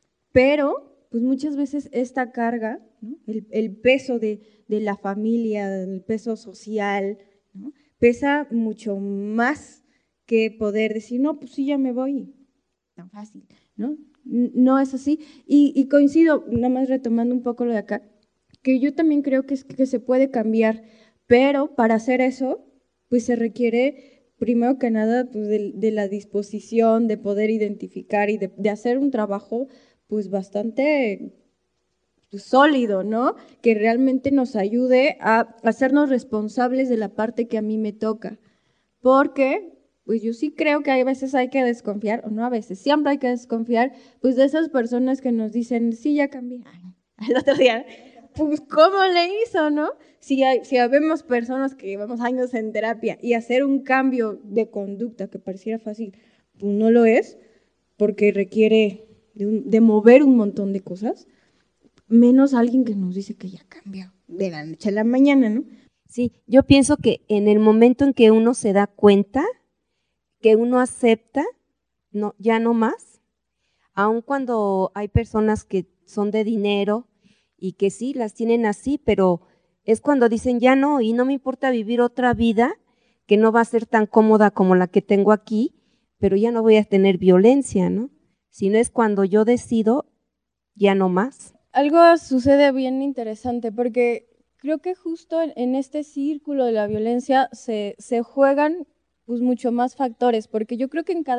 pero pues muchas veces esta carga, ¿no? El peso de la familia, el peso social, ¿no? Pesa mucho más que poder decir, no, pues sí, ya me voy, tan fácil, ¿no? No es así. Y coincido, nada más retomando un poco lo de acá, que yo también creo que se puede cambiar, pero para hacer eso, pues se requiere, primero que nada, pues de la disposición, de poder identificar y de hacer un trabajo, pues bastante pues, sólido, ¿no? Que realmente nos ayude a hacernos responsables de la parte que a mí me toca. Porque, pues yo sí creo que hay veces hay que desconfiar, o no a veces, siempre hay que desconfiar, pues de esas personas que nos dicen, sí, ya cambié. Al otro día, pues ¿cómo le hizo, no? Si habemos personas que llevamos años en terapia y hacer un cambio de conducta que pareciera fácil, pues no lo es, porque requiere de mover un montón de cosas, menos alguien que nos dice que ya cambió de la noche a la mañana, ¿no? Sí, yo pienso que en el momento en que uno se da cuenta, que uno acepta, no, ya no más, aun cuando hay personas que son de dinero y que sí, las tienen así, pero es cuando dicen ya no, y no me importa vivir otra vida que no va a ser tan cómoda como la que tengo aquí, pero ya no voy a tener violencia, ¿no? Sino es cuando yo decido ya no más. Algo sucede bien interesante porque creo que justo en este círculo de la violencia se juegan pues mucho más factores, porque yo creo que en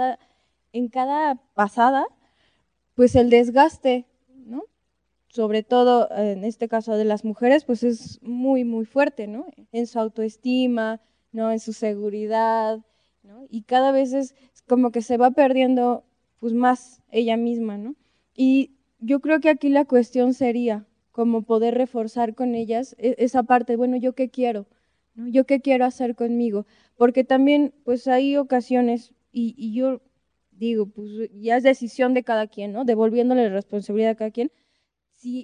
cada pasada, pues el desgaste, ¿no? Sobre todo en este caso de las mujeres, pues es muy, muy fuerte, ¿no? En su autoestima, ¿no? En su seguridad, ¿no? Y cada vez es como que se va perdiendo pues más ella misma, ¿no? Y yo creo que aquí la cuestión sería como poder reforzar con ellas esa parte, bueno, ¿yo qué quiero? ¿No? ¿Yo qué quiero hacer conmigo? Porque también pues hay ocasiones y yo digo, pues ya es decisión de cada quien, ¿no? Devolviéndole la responsabilidad a cada quien. Si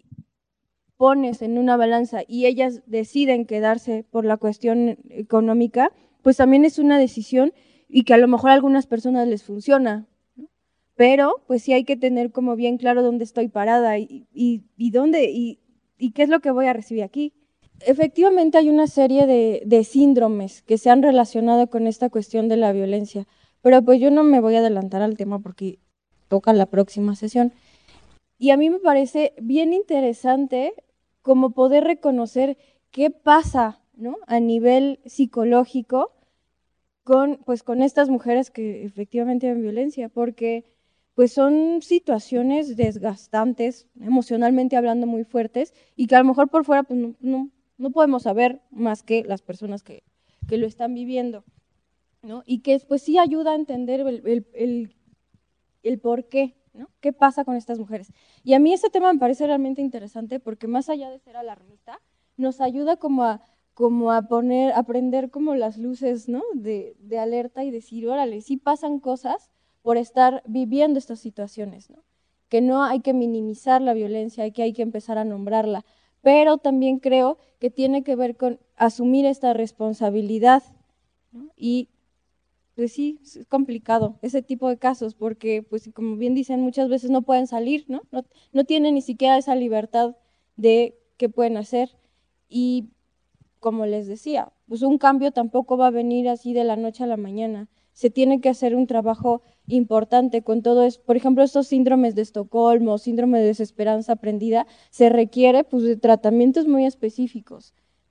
pones en una balanza y ellas deciden quedarse por la cuestión económica, pues también es una decisión y que a lo mejor a algunas personas les funciona, ¿no? Pero pues sí hay que tener como bien claro dónde estoy parada y dónde y qué es lo que voy a recibir aquí. Efectivamente hay una serie de síndromes que se han relacionado con esta cuestión de la violencia, pero pues yo no me voy a adelantar al tema porque toca la próxima sesión. Y a mí me parece bien interesante como poder reconocer qué pasa, ¿no? A nivel psicológico pues con estas mujeres que efectivamente ven violencia, porque pues son situaciones desgastantes, emocionalmente hablando muy fuertes, y que a lo mejor por fuera pues no podemos saber más que las personas que lo están viviendo, ¿no? Y que pues sí ayuda a entender el por qué, ¿no? ¿Qué pasa con estas mujeres? Y a mí este tema me parece realmente interesante porque más allá de ser alarmista, nos ayuda como a aprender como las luces, ¿no? De alerta y decir, órale, sí pasan cosas por estar viviendo estas situaciones, ¿no? Que no hay que minimizar la violencia, que hay que empezar a nombrarla, pero también creo que tiene que ver con asumir esta responsabilidad, ¿no? Y pues sí, es complicado ese tipo de casos, porque pues como bien dicen, muchas veces no pueden salir, ¿no? No tienen ni siquiera esa libertad de qué pueden hacer. Y como les decía, pues un cambio tampoco va a venir así de la noche a la mañana. Se tiene que hacer un trabajo importante con todo eso. Por ejemplo, estos síndromes de Estocolmo, síndrome de desesperanza aprendida, se requiere pues de tratamientos muy específicos.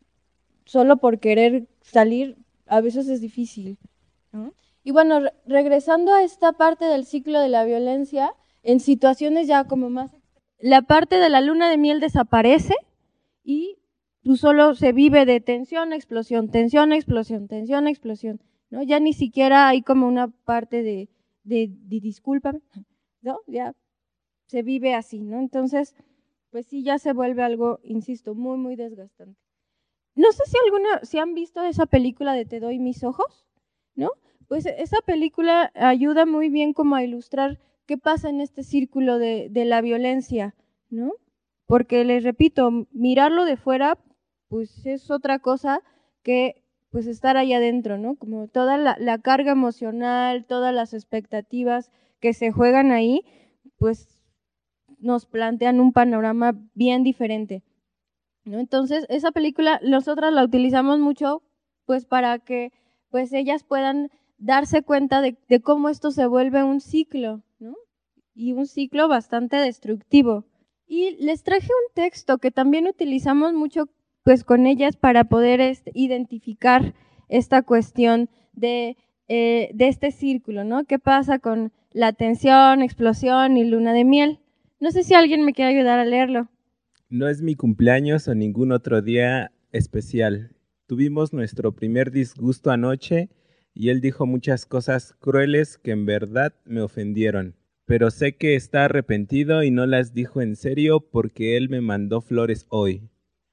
Solo por querer salir a veces es difícil, ¿no? Y bueno, regresando a esta parte del ciclo de la violencia, en situaciones ya como más... La parte de la luna de miel desaparece y tú solo se vive de tensión, explosión, tensión, explosión, tensión, explosión, ¿no? Ya ni siquiera hay como una parte de discúlpame, ¿no? Ya se vive así, ¿no? Entonces, pues sí, ya se vuelve algo, insisto, muy, muy desgastante. No sé si han visto esa película de Te doy mis ojos, ¿no? Pues esa película ayuda muy bien como a ilustrar qué pasa en este círculo de la violencia, ¿no? Porque les repito, mirarlo de fuera, pues es otra cosa que pues estar ahí adentro, ¿no? Como toda la carga emocional, todas las expectativas que se juegan ahí, pues nos plantean un panorama bien diferente, ¿no? Entonces, esa película nosotras la utilizamos mucho pues para que pues ellas puedan darse cuenta de cómo esto se vuelve un ciclo, ¿no? Y un ciclo bastante destructivo. Y les traje un texto que también utilizamos mucho pues con ellas para poder identificar esta cuestión de este círculo, ¿no? ¿Qué pasa con la tensión, explosión y luna de miel? No sé si alguien me quiere ayudar a leerlo. No es mi cumpleaños o ningún otro día especial. Tuvimos nuestro primer disgusto anoche y él dijo muchas cosas crueles que en verdad me ofendieron. Pero sé que está arrepentido y no las dijo en serio porque él me mandó flores hoy.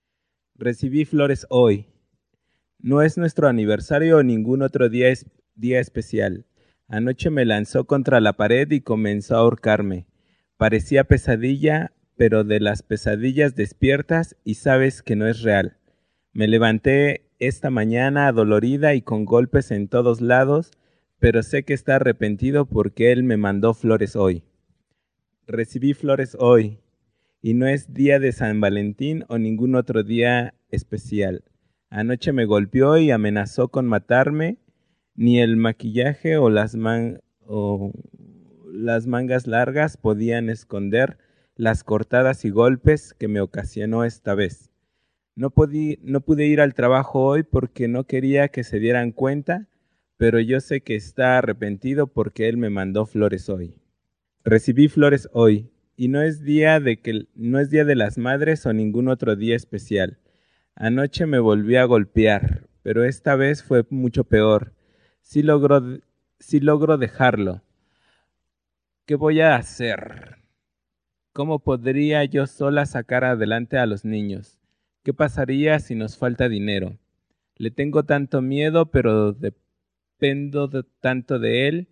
Recibí flores hoy. No es nuestro aniversario o ningún otro día especial. Anoche me lanzó contra la pared y comenzó a ahorcarme. Parecía pesadilla, pero de las pesadillas despiertas y sabes que no es real. Me levanté esta mañana adolorida y con golpes en todos lados, pero sé que está arrepentido porque él me mandó flores hoy. Recibí flores hoy, y no es día de San Valentín o ningún otro día especial. Anoche me golpeó y amenazó con matarme. Ni el maquillaje o las mangas largas podían esconder las cortadas y golpes que me ocasionó esta vez. No pude ir al trabajo hoy porque no quería que se dieran cuenta, pero yo sé que está arrepentido porque él me mandó flores hoy. Recibí flores hoy, y no es día de las madres o ningún otro día especial. Anoche me volví a golpear, pero esta vez fue mucho peor. Sí logro dejarlo. ¿Qué voy a hacer? ¿Cómo podría yo sola sacar adelante a los niños? ¿Qué pasaría si nos falta dinero? Le tengo tanto miedo, pero dependo tanto de él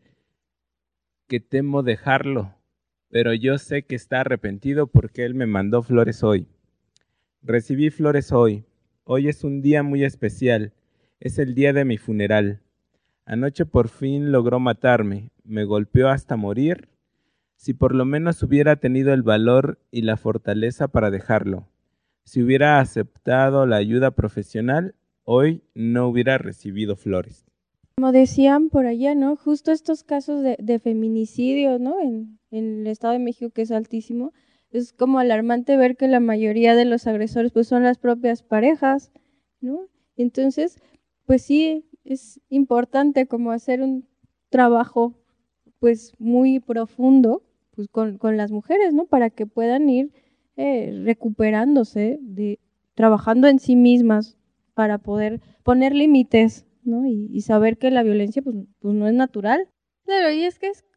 que temo dejarlo. Pero yo sé que está arrepentido porque él me mandó flores hoy. Recibí flores hoy. Hoy es un día muy especial. Es el día de mi funeral. Anoche por fin logró matarme. Me golpeó hasta morir. Si por lo menos hubiera tenido el valor y la fortaleza para dejarlo. Si hubiera aceptado la ayuda profesional, hoy no hubiera recibido flores. Como decían por allá, ¿no? Justo estos casos de feminicidio, ¿no? En el Estado de México, que es altísimo, es como alarmante ver que la mayoría de los agresores pues son las propias parejas, ¿no? Entonces, pues sí, es importante como hacer un trabajo pues muy profundo pues con las mujeres, ¿no? Para que puedan ir recuperándose, trabajando en sí mismas para poder poner límites, ¿no? Y saber que la violencia pues no es natural. Claro, y es que es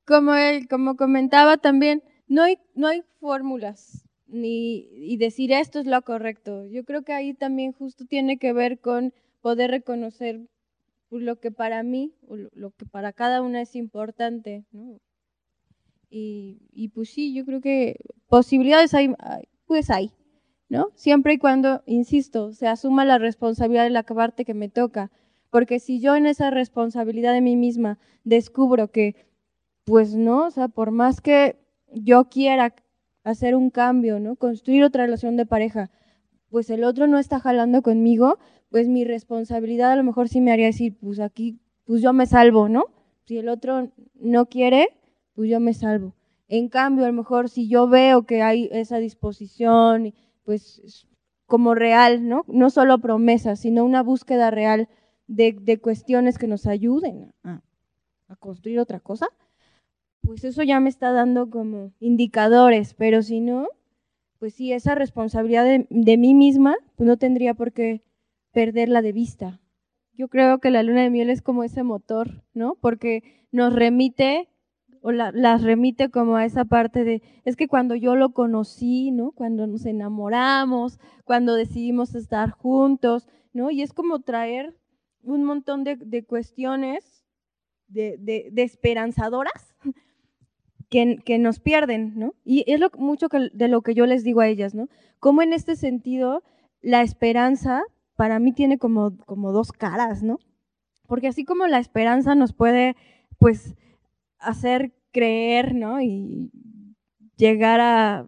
como comentaba también, no hay fórmulas y decir esto es lo correcto. Yo creo que ahí también justo tiene que ver con poder reconocer pues, lo que para mí o lo que para cada una es importante, ¿no? Y pues sí, yo creo que posibilidades pues hay, ¿no? Siempre y cuando, insisto, se asuma la responsabilidad de la parte que me toca, Porque si yo en esa responsabilidad de mí misma descubro que, pues no, o sea, por más que yo quiera hacer un cambio, ¿no? Construir otra relación de pareja, pues el otro no está jalando conmigo, pues mi responsabilidad a lo mejor sí me haría decir, pues aquí, pues yo me salvo, ¿no? Si el otro no quiere, pues yo me salvo. En cambio, a lo mejor si yo veo que hay esa disposición, pues como real, ¿no? No solo promesas, sino una búsqueda real de cuestiones que nos ayuden a construir otra cosa, pues eso ya me está dando como indicadores, pero si no, pues sí, esa responsabilidad de mí misma, pues no tendría por qué perderla de vista. Yo creo que la luna de miel es como ese motor, ¿no? Porque nos remite o las remite como a esa parte de, es que cuando yo lo conocí, ¿no? Cuando nos enamoramos, cuando decidimos estar juntos, ¿no? Y es como traer un montón de cuestiones de esperanzadoras que nos pierden, ¿no? Y es mucho de lo que yo les digo a ellas, ¿no? Como en este sentido la esperanza para mí tiene como dos caras, ¿no? Porque así como la esperanza nos puede, pues, hacer creer, ¿no? Y llegar a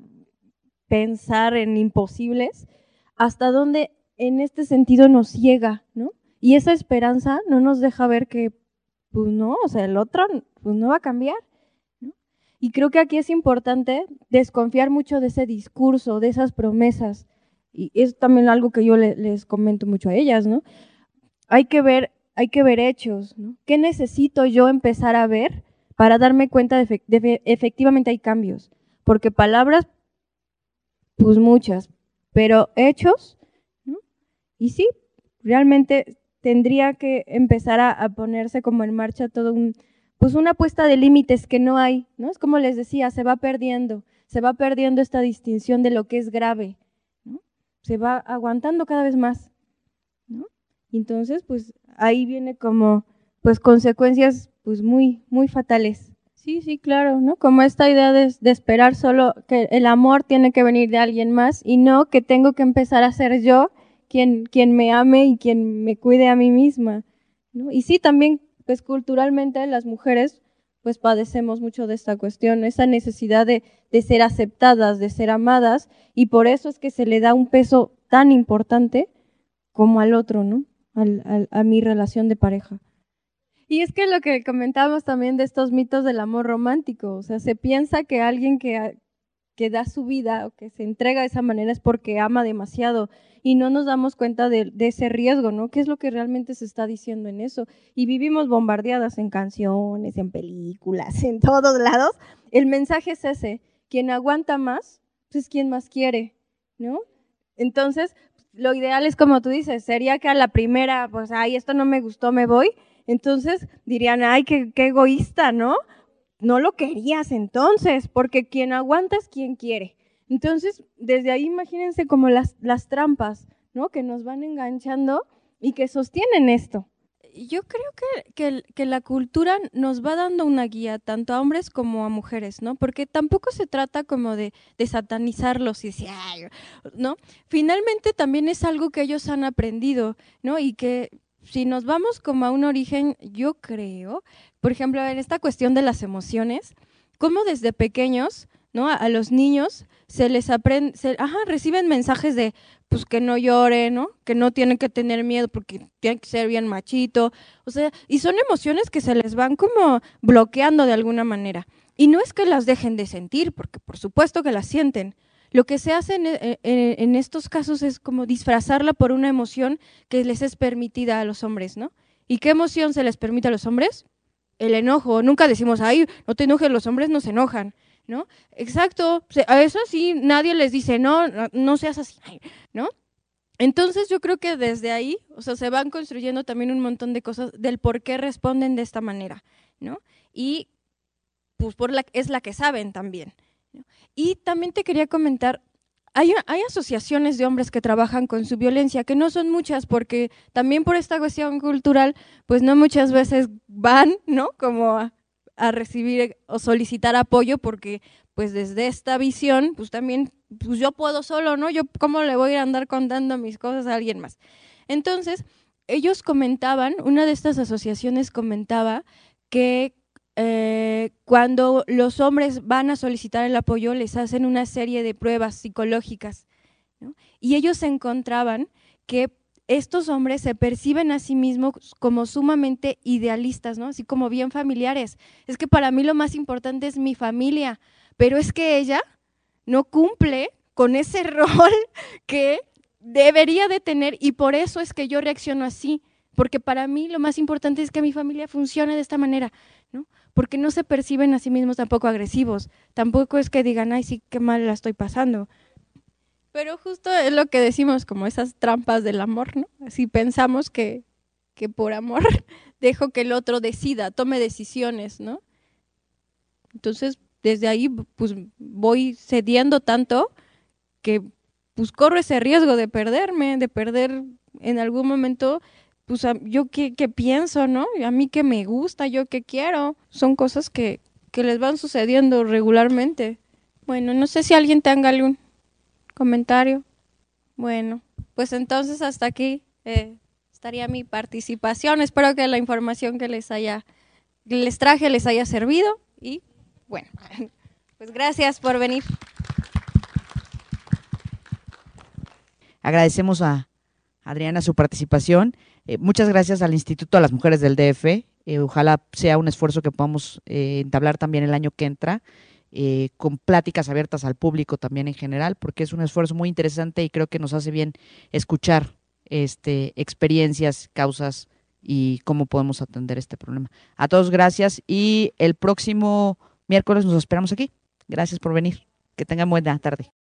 pensar en imposibles, hasta donde en este sentido nos ciega, ¿no? Y esa esperanza no nos deja ver que, pues no, o sea, el otro pues no va a cambiar, ¿no? Y creo que aquí es importante desconfiar mucho de ese discurso, de esas promesas, y es también algo que yo les comento mucho a ellas, ¿no? Hay que ver hechos, ¿no? ¿Qué necesito yo empezar a ver para darme cuenta de efectivamente hay cambios? Porque palabras, pues muchas, pero hechos, ¿no? Y sí, realmente tendría que empezar a ponerse como en marcha todo pues una puesta de límites que no hay, ¿no? Es como les decía, se va perdiendo esta distinción de lo que es grave, ¿no? Se va aguantando cada vez más, ¿no? Entonces, pues ahí viene como, pues consecuencias, pues muy, muy fatales. Sí, claro, ¿no? Como esta idea de esperar solo que el amor tiene que venir de alguien más y no que tengo que empezar a ser yo quien me ame y quien me cuide a mí misma, ¿no? Y sí, también, pues culturalmente las mujeres, pues padecemos mucho de esta cuestión, esa necesidad de ser aceptadas, de ser amadas, y por eso es que se le da un peso tan importante como al otro, ¿no? A mi relación de pareja. Y es que lo que comentábamos también de estos mitos del amor romántico, o sea, se piensa que alguien que da su vida o que se entrega de esa manera es porque ama demasiado y no nos damos cuenta de ese riesgo, ¿no? ¿Qué es lo que realmente se está diciendo en eso? Y vivimos bombardeadas en canciones, en películas, en todos lados. El mensaje es ese, quien aguanta más, pues es quien más quiere, ¿no? Entonces, lo ideal es como tú dices, sería que a la primera, pues, ay, esto no me gustó, me voy. Entonces dirían, ay, qué egoísta, ¿no? No lo querías entonces, porque quien aguanta es quien quiere. Entonces, desde ahí imagínense como las trampas, ¿no? Que nos van enganchando y que sostienen esto. Yo creo que la cultura nos va dando una guía tanto a hombres como a mujeres, ¿no? Porque tampoco se trata como de satanizarlos y decir, ay, ¿no? Finalmente también es algo que ellos han aprendido, ¿no? Y que si nos vamos como a un origen, yo creo, por ejemplo, en esta cuestión de las emociones, cómo desde pequeños, ¿no? A los niños se les aprende, reciben mensajes de, pues que no lloren, ¿no? Que no tienen que tener miedo porque tienen que ser bien machito, o sea, y son emociones que se les van como bloqueando de alguna manera. Y no es que las dejen de sentir, porque por supuesto que las sienten. Lo que se hace en estos casos es como disfrazarla por una emoción que les es permitida a los hombres, ¿no? ¿Y qué emoción se les permite a los hombres? El enojo. Nunca decimos, ay, no te enojes, los hombres no se enojan, ¿no? Exacto. A eso sí, nadie les dice, no seas así, ¿no? Entonces yo creo que desde ahí, o sea, se van construyendo también un montón de cosas del por qué responden de esta manera, ¿no? Y pues es la que saben también. Y también te quería comentar, hay asociaciones de hombres que trabajan con su violencia, que no son muchas, porque también por esta cuestión cultural, pues no muchas veces van, ¿no? Como a recibir o solicitar apoyo, porque pues desde esta visión, pues también, pues yo puedo solo, ¿no? Yo cómo le voy a ir a andar contando mis cosas a alguien más. Entonces, ellos comentaban, una de estas asociaciones comentaba que cuando los hombres van a solicitar el apoyo les hacen una serie de pruebas psicológicas, ¿no? Y ellos encontraban que estos hombres se perciben a sí mismos como sumamente idealistas, ¿no? Así como bien familiares. Es que para mí lo más importante es mi familia, pero es que ella no cumple con ese rol que debería de tener y por eso es que yo reacciono así, porque para mí lo más importante es que mi familia funcione de esta manera, ¿no? Porque no se perciben a sí mismos tampoco agresivos, tampoco es que digan, ay, sí, qué mal la estoy pasando. Pero justo es lo que decimos, como esas trampas del amor, ¿no? Así pensamos que por amor dejo que el otro decida, tome decisiones, ¿no? Entonces, desde ahí, pues, voy cediendo tanto que, pues, corro ese riesgo de perderme, de perder en algún momento, pues, yo qué pienso, ¿no? A mí qué me gusta, yo qué quiero. Son cosas que les van sucediendo regularmente. Bueno, no sé si alguien tenga algún comentario. Bueno, pues entonces hasta aquí estaría mi participación. Espero que la información que les traje les haya servido y bueno, pues gracias por venir. Agradecemos a Adriana su participación. Muchas gracias al Instituto de las Mujeres del DF. Ojalá sea un esfuerzo que podamos entablar también el año que entra. Con pláticas abiertas al público también en general, porque es un esfuerzo muy interesante y creo que nos hace bien escuchar experiencias, causas y cómo podemos atender este problema. A todos gracias y el próximo miércoles nos esperamos aquí. Gracias por venir. Que tengan buena tarde.